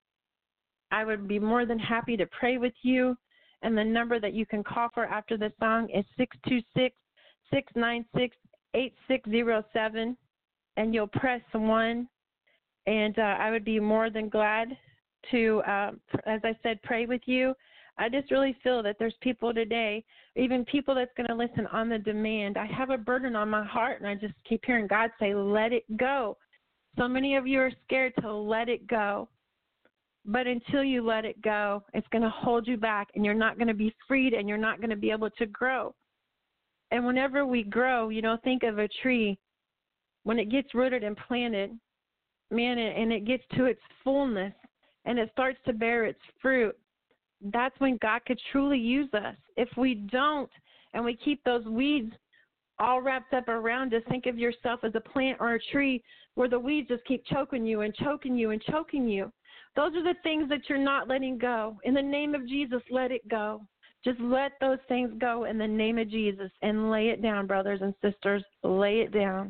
I would be more than happy to pray with you. And the number that you can call for after the song is six two six, six nine six, eight six zero seven. And you'll press one. And uh, I would be more than glad to, uh, as I said, pray with you. I just really feel that there's people today, even people that's going to listen on the demand. I have a burden on my heart, and I just keep hearing God say, let it go. So many of you are scared to let it go. But until you let it go, it's going to hold you back, and you're not going to be freed, and you're not going to be able to grow. And whenever we grow, you know, think of a tree. When it gets rooted and planted, man, and it gets to its fullness and it starts to bear its fruit, that's when God could truly use us. If we don't, and we keep those weeds all wrapped up around us, think of yourself as a plant or a tree where the weeds just keep choking you and choking you and choking you. Those are the things that you're not letting go. In the name of Jesus, let it go. Just let those things go in the name of Jesus and lay it down, brothers and sisters. Lay it down.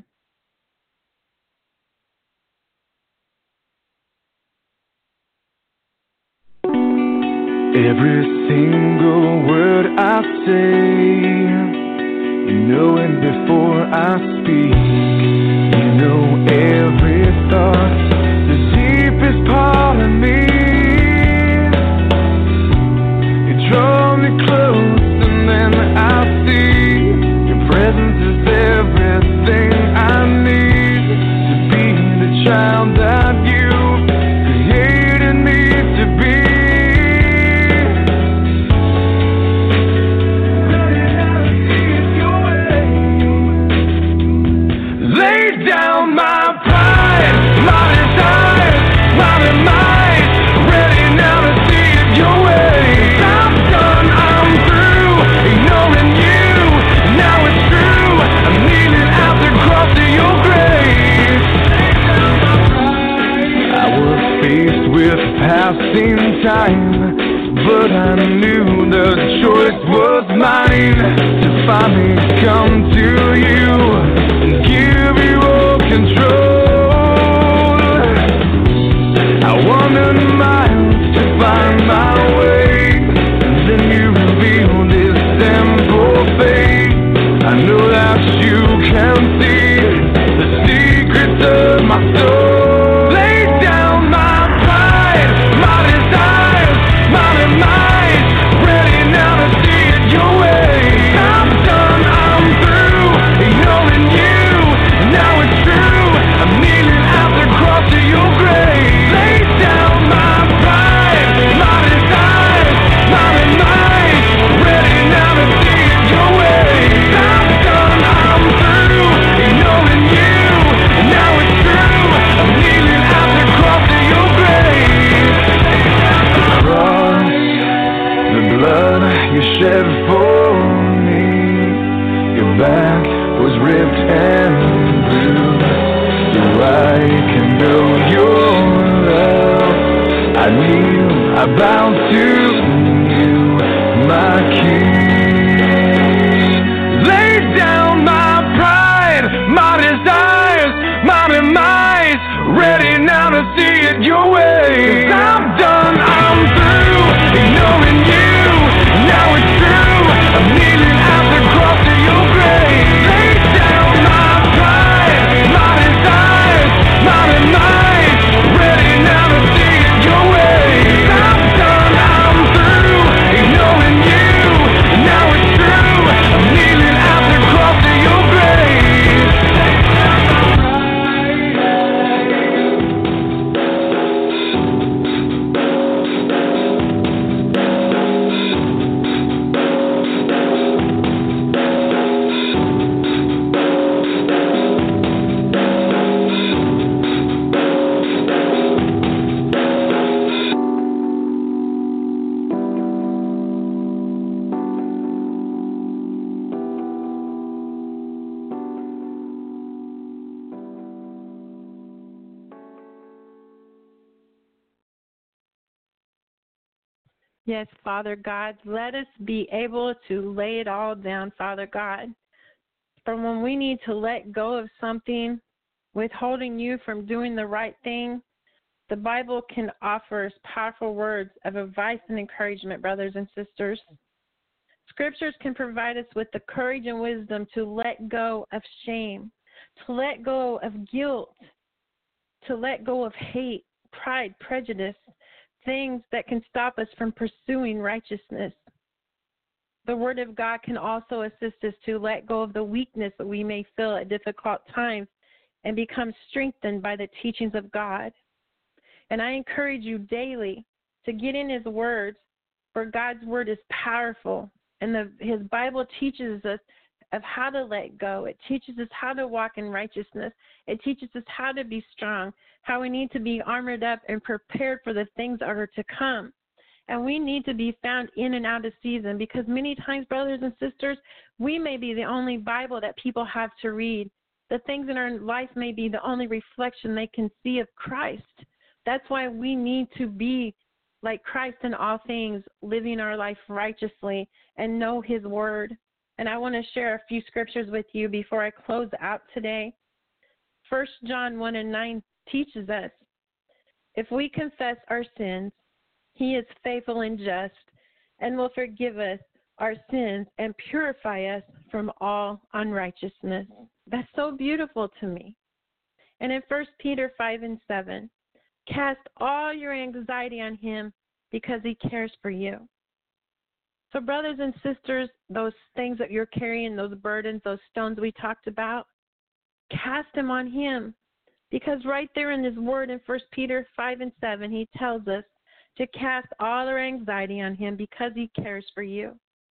Every single word I say, you know it before I speak. You know every thought, the deepest part of me. You draw me close and then I see your presence is everything I need to be the child that you created me to be. Passing time, but I knew the choice was mine to finally come to you and give you all control. I wandered miles to find my way, and then you revealed this simple faith. I know that you can see the secrets of my soul. Now it's true. was ripped and bruised, so I can know your love. I kneel, I bow to you, my King. Lay down my pride, my desires, my demise, ready now to see it your way. 'Cause I'm done, I'm through, ignoring you. Now it's true, I'm kneeling at the cross of your grave. Lay down my pride, my desires, my demise, ready now to see it your way. 'Cause I'm done, I'm through, ignoring you. Now it's true, I'm kneeling at the cross of your grave. Yes, Father God, let us be able to lay it all down, Father God. From when we need to let go of something, withholding you from doing the right thing, the Bible can offer us powerful words of advice and encouragement, brothers and sisters. Scriptures can provide us with the courage and wisdom to let go of shame, to let go of guilt, to let go of hate, pride, prejudice, things that can stop us from pursuing righteousness. The Word of God can also assist us to let go of the weakness that we may feel at difficult times and become strengthened by the teachings of God. And I encourage you daily to get in His Word, for God's Word is powerful, and the, His Bible teaches us of how to let go. It teaches us how to walk in righteousness. It teaches us how to be strong, how we need to be armored up and prepared for the things that are to come. And we need to be found in and out of season, because many times, brothers and sisters, we may be the only Bible that people have to read. The things in our life may be the only reflection they can see of Christ. That's why we need to be like Christ in all things, living our life righteously and know His Word. And I want to share a few scriptures with you before I close out today. First John one and nine teaches us, if we confess our sins, He is faithful and just and will forgive us our sins and purify us from all unrighteousness. That's so beautiful to me. And in First Peter five and seven, cast all your anxiety on Him because He cares for you. So brothers and sisters, those things that you're carrying, those burdens, those stones we talked about, cast them on Him. Because right there in His Word in First Peter five and seven, He tells us to cast all our anxiety on Him because He cares for you.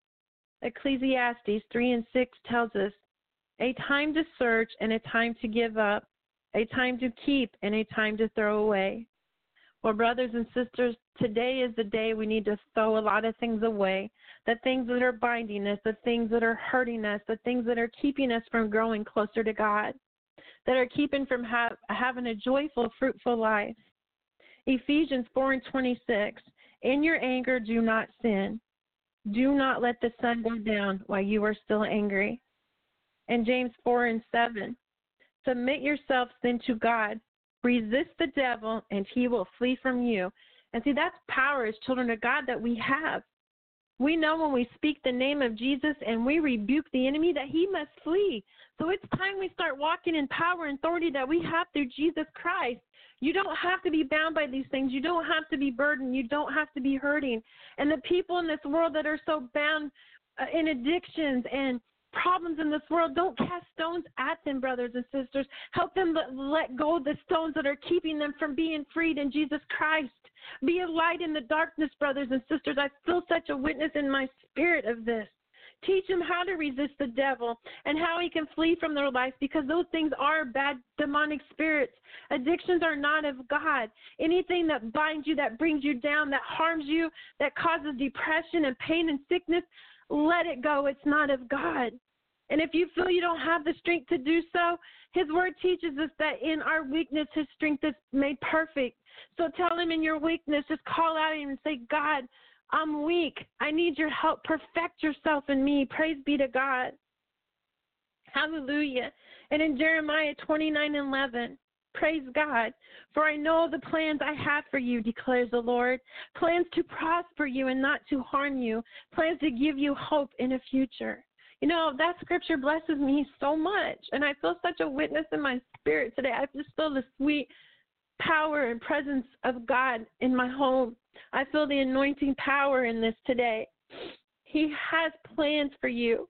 Ecclesiastes three and six tells us, a time to search and a time to give up, a time to keep and a time to throw away. Well, brothers and sisters, today is the day we need to throw a lot of things away, the things that are binding us, the things that are hurting us, the things that are keeping us from growing closer to God, that are keeping from ha- having a joyful, fruitful life. Ephesians four and twenty-six, in your anger do not sin. Do not let the sun go down while you are still angry. And James four and seven, submit yourselves then to God. Resist the devil, and he will flee from you. And see, that's power as children of God that we have. We know when we speak the name of Jesus and we rebuke the enemy that he must flee. So it's time we start walking in power and authority that we have through Jesus Christ. You don't have to be bound by these things. You don't have to be burdened. You don't have to be hurting. And the people in this world that are so bound uh, in addictions and problems in this world, don't cast stones at them, brothers and sisters. Help them let go of the stones that are keeping them from being freed in Jesus Christ. Be a light in the darkness, brothers and sisters. I feel such a witness in my spirit of this. Teach them how to resist the devil and how he can flee from their life, because those things are bad demonic spirits. Addictions are not of God. Anything that binds you, that brings you down, that harms you, that causes depression and pain and sickness, let it go. It's not of God. And if you feel you don't have the strength to do so, his word teaches us that in our weakness, his strength is made perfect. So tell him in your weakness, just call out and say, God, I'm weak. I need your help. Perfect yourself in me. Praise be to God. Hallelujah. And in Jeremiah twenty-nine and eleven, praise God, for I know the plans I have for you, declares the Lord, plans to prosper you and not to harm you, plans to give you hope in a future. You know, that scripture blesses me so much, and I feel such a witness in my spirit today. I just feel the sweet power and presence of God in my home. I feel the anointing power in this today. He has plans for you,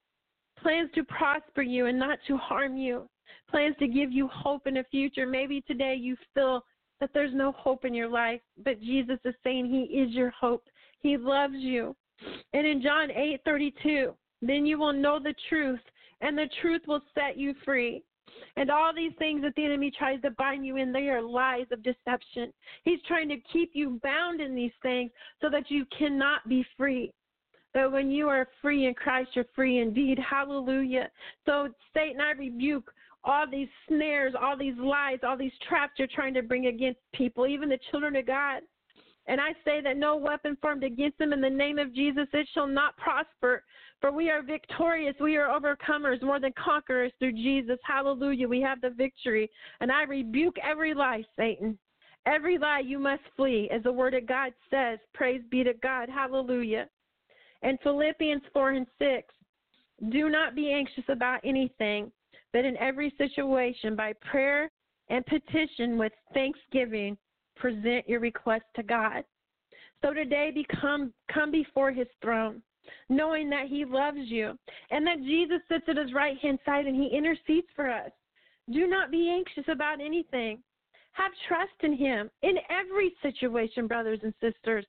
plans to prosper you and not to harm you, plans to give you hope in the future. Maybe today you feel that there's no hope in your life, but Jesus is saying he is your hope. He loves you. And in John eight thirty-two, then you will know the truth, and the truth will set you free. And all these things that the enemy tries to bind you in, they are lies of deception. He's trying to keep you bound in these things so that you cannot be free. But when you are free in Christ, you're free indeed. Hallelujah. So, Satan, I rebuke all these snares, all these lies, all these traps you're trying to bring against people, even the children of God. And I say that no weapon formed against them in the name of Jesus, it shall not prosper. For we are victorious. We are overcomers, more than conquerors through Jesus. Hallelujah. We have the victory. And I rebuke every lie, Satan. Every lie you must flee, as the word of God says. Praise be to God. Hallelujah. And Philippians four and six, do not be anxious about anything, but in every situation, by prayer and petition with thanksgiving, present your request to God. So today, become, come before his throne, knowing that he loves you and that Jesus sits at his right-hand side and he intercedes for us. Do not be anxious about anything. Have trust in him in every situation, brothers and sisters.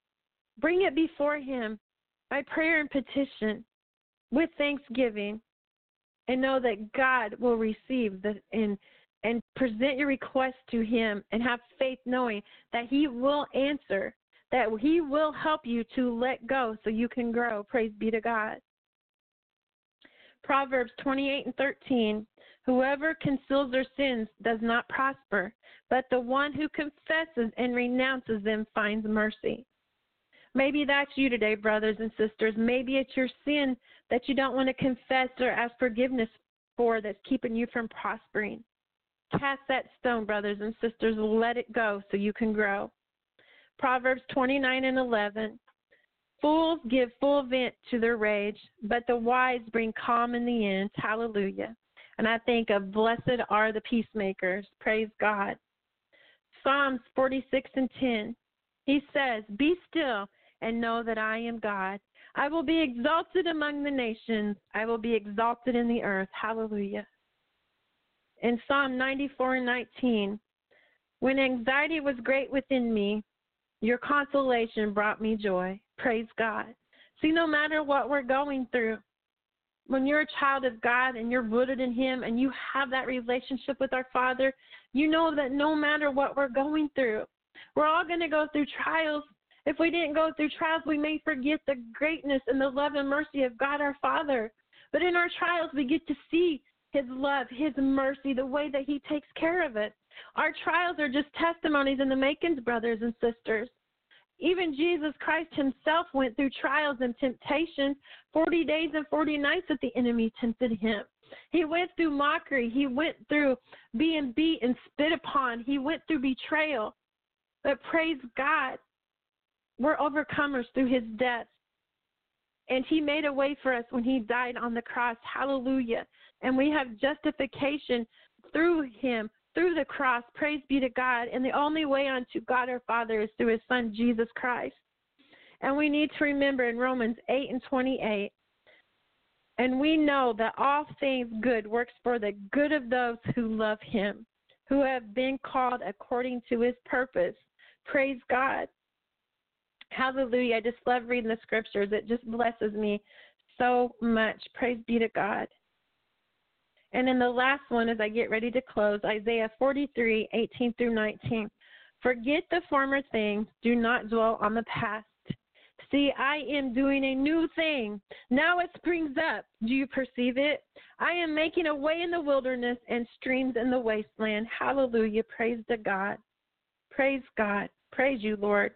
Bring it before him by prayer and petition with thanksgiving, and know that God will receive the and and present your request to him, and have faith knowing that he will answer, that he will help you to let go so you can grow. Praise be to God. Proverbs twenty-eight and thirteen, whoever conceals their sins does not prosper, but the one who confesses and renounces them finds mercy. Maybe that's you today, brothers and sisters. Maybe it's your sin that you don't want to confess or ask forgiveness for that's keeping you from prospering. Cast that stone, brothers and sisters. Let it go so you can grow. Proverbs twenty-nine and eleven, fools give full vent to their rage, but the wise bring calm in the end. Hallelujah. And I think of blessed are the peacemakers. Praise God. Psalms forty-six and ten, he says, be still and know that I am God. I will be exalted among the nations. I will be exalted in the earth. Hallelujah. In Psalm ninety-four and nineteen, when anxiety was great within me, your consolation brought me joy. Praise God. See, no matter what we're going through, when you're a child of God and you're rooted in him and you have that relationship with our Father, you know that no matter what we're going through, we're all going to go through trials. If we didn't go through trials, we may forget the greatness and the love and mercy of God our Father. But in our trials, we get to see his love, his mercy, the way that he takes care of it. Our trials are just testimonies in the makings, brothers and sisters. Even Jesus Christ himself went through trials and temptations, forty days and forty nights that the enemy tempted him. He went through mockery. He went through being beat and spit upon. He went through betrayal. But praise God, we're overcomers through his death. And he made a way for us when he died on the cross. Hallelujah. And we have justification through him, through the cross. Praise be to God. And the only way unto God our Father is through his Son, Jesus Christ. And we need to remember in Romans eight and twenty-eight, and we know that all things good works for the good of those who love him, who have been called according to his purpose. Praise God. Hallelujah. I just love reading the scriptures. It just blesses me so much. Praise be to God. And then the last one, as I get ready to close, Isaiah forty-three, eighteen through nineteen. Forget the former things. Do not dwell on the past. See, I am doing a new thing. Now it springs up. Do you perceive it? I am making a way in the wilderness and streams in the wasteland. Hallelujah. Praise to God. Praise God. Praise you, Lord.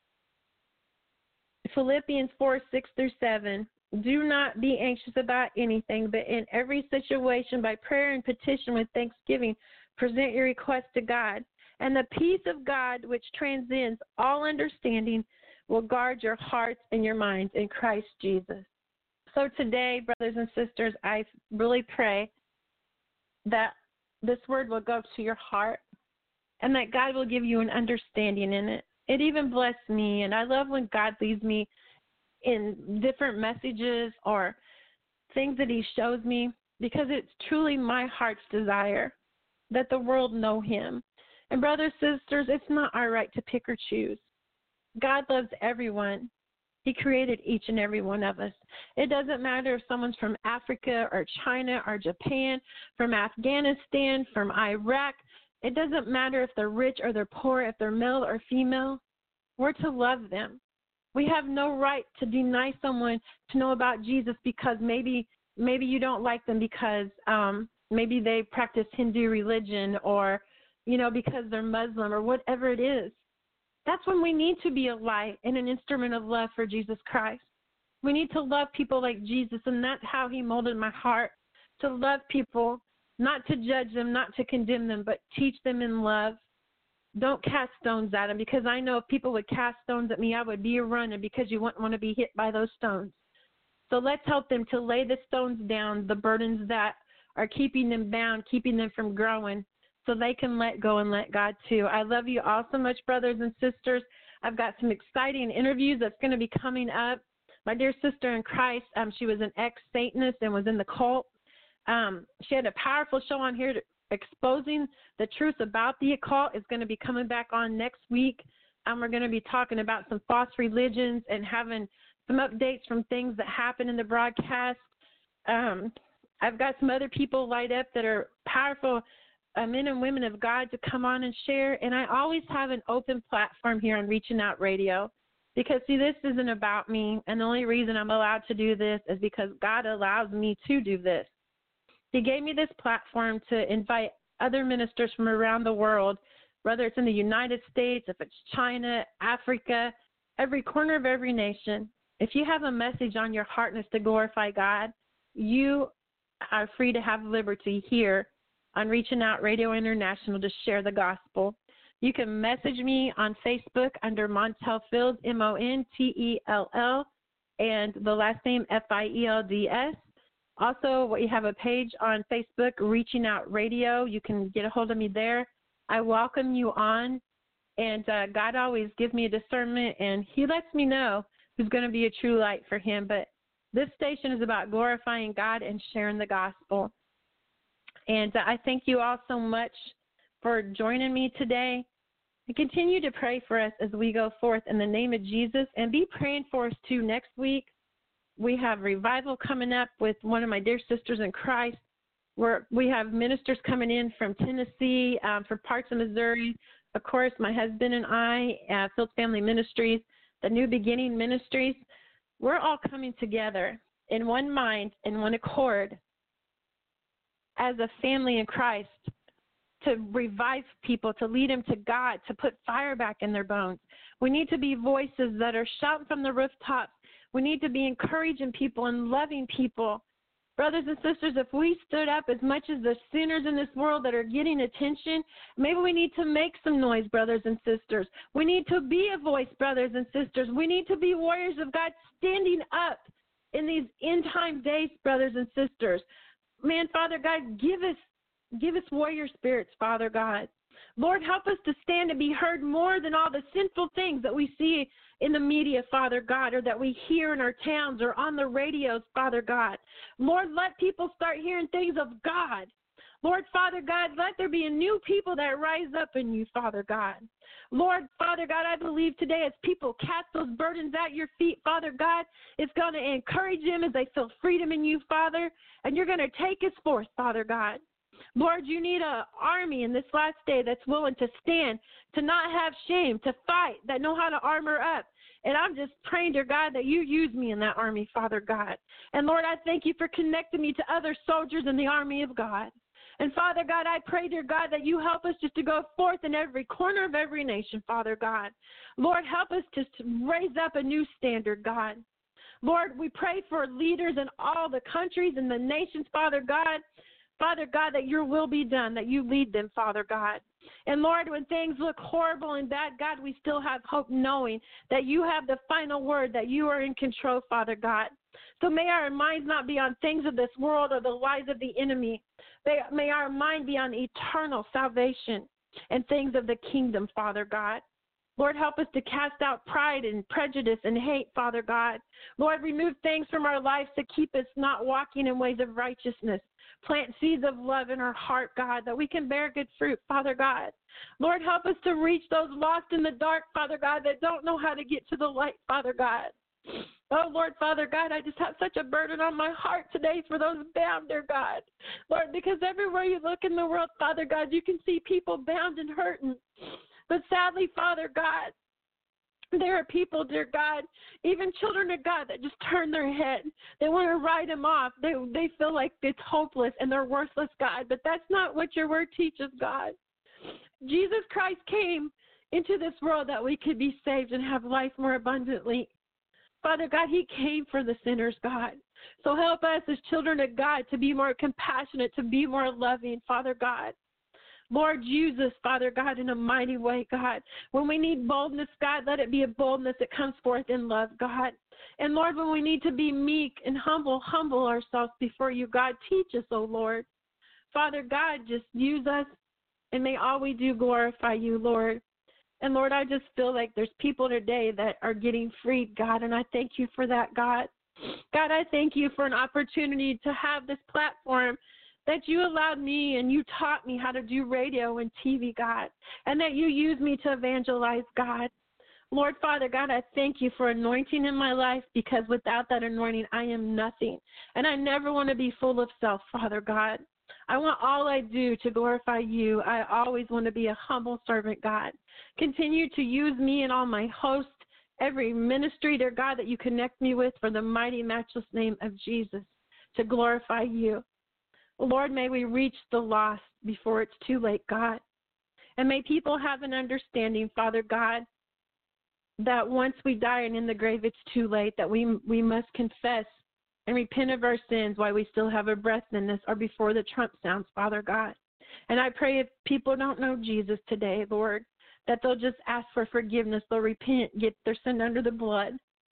Philippians four, six through seven. Do not be anxious about anything, but in every situation, by prayer and petition with thanksgiving, present your request to God. And the peace of God, which transcends all understanding, will guard your hearts and your minds in Christ Jesus. So today, brothers and sisters, I really pray that this word will go to your heart and that God will give you an understanding in it. It even blessed me, and I love when God leads me in different messages or things that he shows me, because it's truly my heart's desire that the world know him. And brothers, sisters, it's not our right to pick or choose. God loves everyone. He created each and every one of us. It doesn't matter if someone's from Africa or China or Japan, from Afghanistan, from Iraq. It doesn't matter if they're rich or they're poor, if they're male or female. We're to love them. We have no right to deny someone to know about Jesus because maybe maybe you don't like them because um, maybe they practice Hindu religion, or, you know, because they're Muslim or whatever it is. That's when we need to be a light and an instrument of love for Jesus Christ. We need to love people like Jesus, and that's how he molded my heart, to love people, not to judge them, not to condemn them, but teach them in love. Don't cast stones at them, because I know if people would cast stones at me, I would be a runner because you wouldn't want to be hit by those stones. So let's help them to lay the stones down, the burdens that are keeping them bound, keeping them from growing, so they can let go and let God too. I love you all so much, brothers and sisters. I've got some exciting interviews that's going to be coming up. My dear sister in Christ, um, she was an ex-Satanist and was in the cult. Um, she had a powerful show on here to, exposing the truth about the occult. Is going to be coming back on next week. Um, we're going to be talking about some false religions and having some updates from things that happen in the broadcast. Um, I've got some other people lined up that are powerful uh, men and women of God to come on and share. And I always have an open platform here on Reaching Out Radio, because, see, this isn't about me. And the only reason I'm allowed to do this is because God allows me to do this. He gave me this platform to invite other ministers from around the world, whether it's in the United States, if it's China, Africa, every corner of every nation. If you have a message on your heart and it's to glorify God, you are free to have liberty here on Reaching Out Radio International to share the gospel. You can message me on Facebook under Montell Fields, M O N T E L L, and the last name F I E L D S. Also, we have a page on Facebook, Reaching Out Radio. You can get a hold of me there. I welcome you on, and uh, God always gives me a discernment, and he lets me know who's going to be a true light for him. But this station is about glorifying God and sharing the gospel. And uh, I thank you all so much for joining me today. And continue to pray for us as we go forth in the name of Jesus, and be praying for us too next week. We have revival coming up with one of my dear sisters in Christ. We're, we have ministers coming in from Tennessee, um, from parts of Missouri. Of course, my husband and I, uh, Fields Family Ministries, the New Beginning Ministries. We're all coming together in one mind, in one accord, as a family in Christ, to revive people, to lead them to God, to put fire back in their bones. We need to be voices that are shouting from the rooftops. We need to be encouraging people and loving people. Brothers and sisters, if we stood up as much as the sinners in this world that are getting attention, maybe we need to make some noise, brothers and sisters. We need to be a voice, brothers and sisters. We need to be warriors of God, standing up in these end-time days, brothers and sisters. Man, Father God, give us, give us warrior spirits, Father God. Lord, help us to stand and be heard more than all the sinful things that we see in the media, Father God, or that we hear in our towns or on the radios, Father God. Lord, let people start hearing things of God. Lord, Father God, let there be a new people that rise up in you, Father God. Lord, Father God, I believe today as people cast those burdens at your feet, Father God, it's going to encourage them as they feel freedom in you, Father, and you're going to take us forth, Father God. Lord, you need an army in this last day that's willing to stand, to not have shame, to fight, that know how to armor up, And I'm just praying, dear God, that you use me in that army, Father God. And Lord, I thank you for connecting me to other soldiers in the army of God. And Father God, I pray, dear God, that you help us just to go forth in every corner of every nation, Father God. Lord, help us just to raise up a new standard, God. Lord, we pray for leaders in all the countries and the nations, Father God. Father God, that your will be done, that you lead them, Father God. And Lord, when things look horrible and bad, God, we still have hope knowing that you have the final word, that you are in control, Father God. So may our minds not be on things of this world or the lies of the enemy. May, may our mind be on eternal salvation and things of the kingdom, Father God. Lord, help us to cast out pride and prejudice and hate, Father God. Lord, remove things from our lives to keep us not walking in ways of righteousness. Plant seeds of love in our heart, God, that we can bear good fruit, Father God. Lord, help us to reach those lost in the dark, Father God, that don't know how to get to the light, Father God. Oh, Lord, Father God, I just have such a burden on my heart today for those bound, dear God. Lord, because everywhere you look in the world, Father God, you can see people bound and hurting. But sadly, Father God, there are people, dear God, even children of God, that just turn their head. They want to write them off. They they feel like it's hopeless and they're worthless, God. But that's not what your word teaches, God. Jesus Christ came into this world that we could be saved and have life more abundantly. Father God, he came for the sinners, God. So help us as children of God to be more compassionate, to be more loving, Father God. Lord, use us, Father God, in a mighty way, God. When we need boldness, God, let it be a boldness that comes forth in love, God. And Lord, when we need to be meek and humble, humble ourselves before you, God, teach us, oh Lord. Father God, just use us, and may all we do glorify you, Lord. And Lord, I just feel like there's people today that are getting freed, God, and I thank you for that, God. God, I thank you for an opportunity to have this platform that you allowed me and you taught me how to do radio and T V, God, and that you used me to evangelize, God. Lord, Father God, I thank you for anointing in my life, because without that anointing, I am nothing. And I never want to be full of self, Father God. I want all I do to glorify you. I always want to be a humble servant, God. Continue to use me and all my hosts, every ministry, dear God, that you connect me with, for the mighty, matchless name of Jesus, to glorify you. Lord, may we reach the lost before it's too late, God. And may people have an understanding, Father God, that once we die and in the grave it's too late, that we we must confess and repent of our sins while we still have a breath in us, or before the trump sounds, Father God. And I pray if people don't know Jesus today, Lord, that they'll just ask for forgiveness, they'll repent, get their sin under the blood,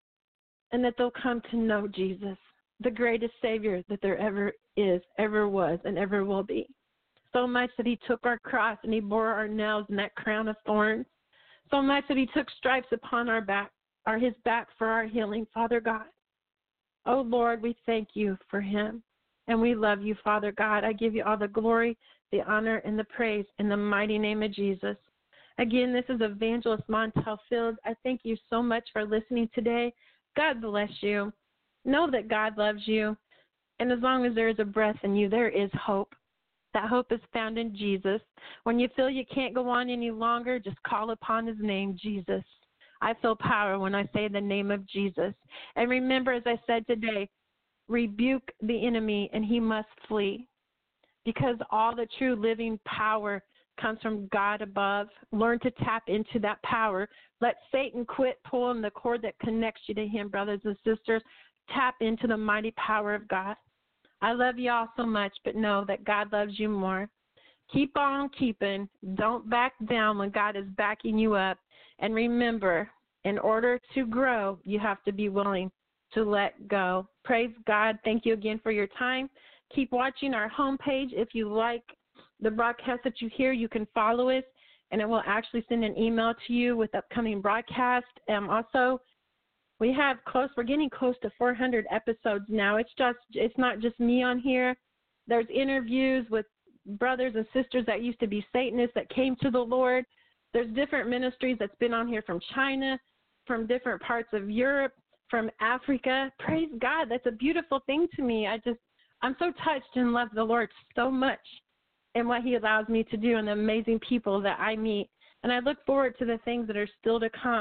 and that they'll come to know Jesus, the greatest Savior that there ever is, ever was, and ever will be. So much that he took our cross and he bore our nails and that crown of thorns. So much that he took stripes upon our back, or his back, for our healing, Father God. Oh, Lord, we thank you for him, and we love you, Father God. I give you all the glory, the honor, and the praise in the mighty name of Jesus. Again, this is Evangelist Montel Fields. I thank you so much for listening today. God bless you. Know that God loves you, and as long as there is a breath in you, there is hope. That hope is found in Jesus. When you feel you can't go on any longer, just call upon his name, Jesus. I feel power when I say the name of Jesus. And remember, as I said today, rebuke the enemy and he must flee, because all the true living power comes from God above. Learn to tap into that power. Let Satan quit pulling the cord that connects you to him, brothers and sisters. Tap into the mighty power of God. I love you all so much, but know that God loves you more. Keep on keeping. Don't back down when God is backing you up. And remember, in order to grow, you have to be willing to let go. Praise God. Thank you again for your time. Keep watching our homepage. If you like the broadcast that you hear, you can follow us, and it will actually send an email to you with upcoming broadcast. Um, also, we have close, we're getting close to four hundred episodes now. It's just, it's not just me on here. There's interviews with brothers and sisters that used to be Satanists that came to the Lord. There's different ministries that's been on here from China, from different parts of Europe, from Africa. Praise God. That's a beautiful thing to me. I just, I'm so touched and love the Lord so much and what he allows me to do and the amazing people that I meet. And I look forward to the things that are still to come.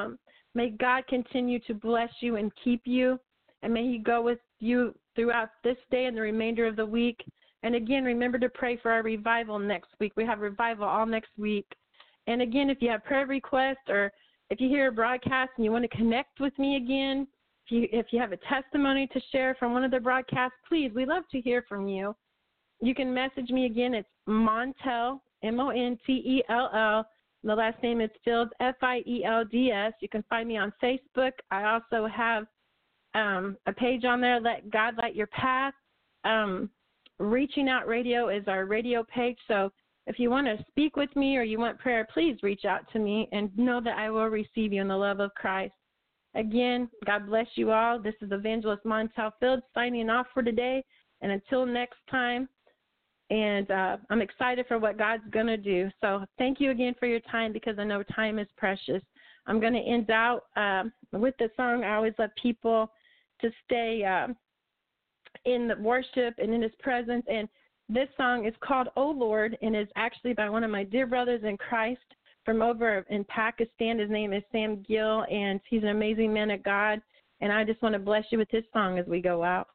May God continue to bless you and keep you, and may he go with you throughout this day and the remainder of the week. And again, remember to pray for our revival next week. We have revival all next week. And again, if you have prayer requests or if you hear a broadcast and you want to connect with me again, if you, if you have a testimony to share from one of the broadcasts, please, we love to hear from you. You can message me again. It's Montel, M O N T E L L. The last name is Fields, F I E L D S. You can find me on Facebook. I also have um, a page on there, Let God Light Your Path. Um, Reaching Out Radio is our radio page. So if you want to speak with me or you want prayer, please reach out to me and know that I will receive you in the love of Christ. Again, God bless you all. This is Evangelist Montel Fields signing off for today. And until next time, and uh, I'm excited for what God's going to do. So thank you again for your time, because I know time is precious. I'm going to end out um, with the song. I always let people to stay um, in the worship and in his presence. And this song is called Oh Lord, and is actually by one of my dear brothers in Christ from over in Pakistan. His name is Sam Gill, and he's an amazing man of God. And I just want to bless you with his song as we go out.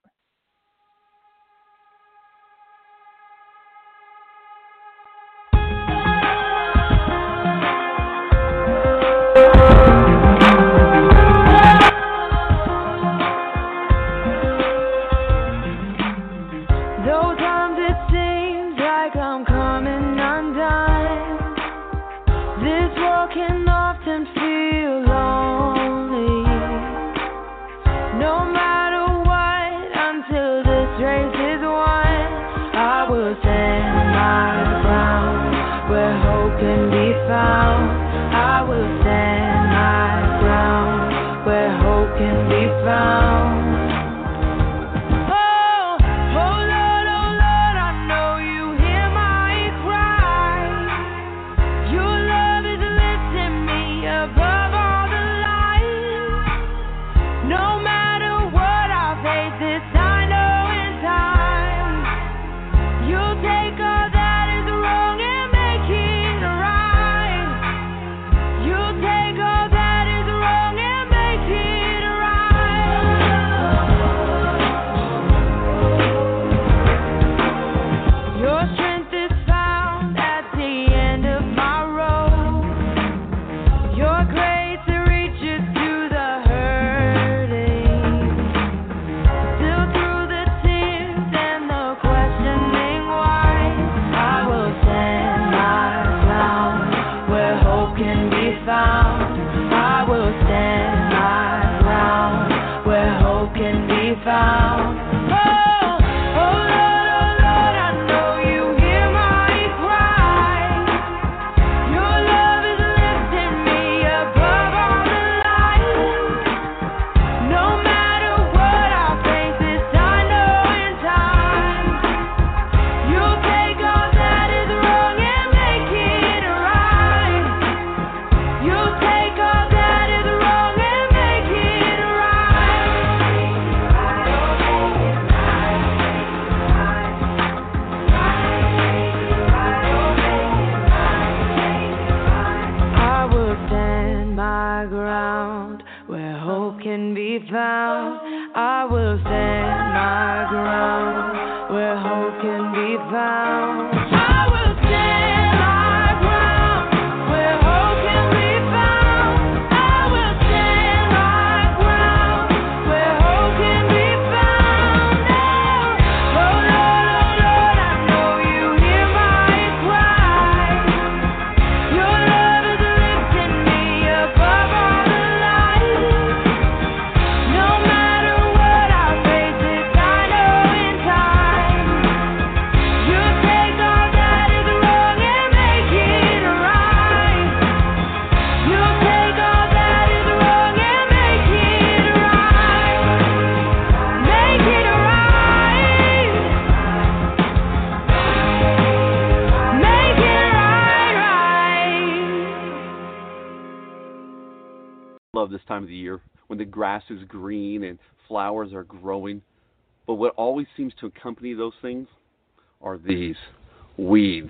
This time of the year when the grass is green and flowers are growing, but what always seems to accompany those things are these weeds.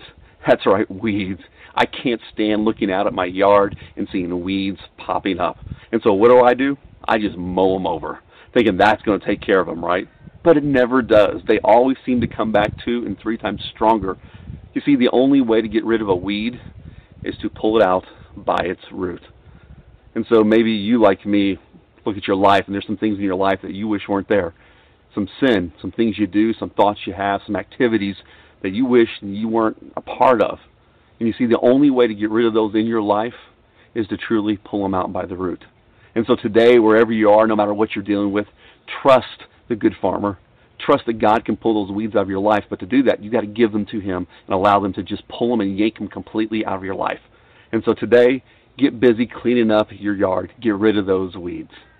That's right, weeds. I can't stand looking out at my yard and seeing weeds popping up. And so what do I do? I just mow them over, thinking that's going to take care of them, right? But it never does. They always seem to come back two and three times stronger. You see, the only way to get rid of a weed is to pull it out by its root. And so maybe you, like me, look at your life, and there's some things in your life that you wish weren't there. Some sin, some things you do, some thoughts you have, some activities that you wish you weren't a part of. And you see, the only way to get rid of those in your life is to truly pull them out by the root. And so today, wherever you are, no matter what you're dealing with, trust the good farmer. Trust that God can pull those weeds out of your life. But to do that, you've got to give them to Him and allow them to just pull them and yank them completely out of your life. And so today, get busy cleaning up your yard. Get rid of those weeds.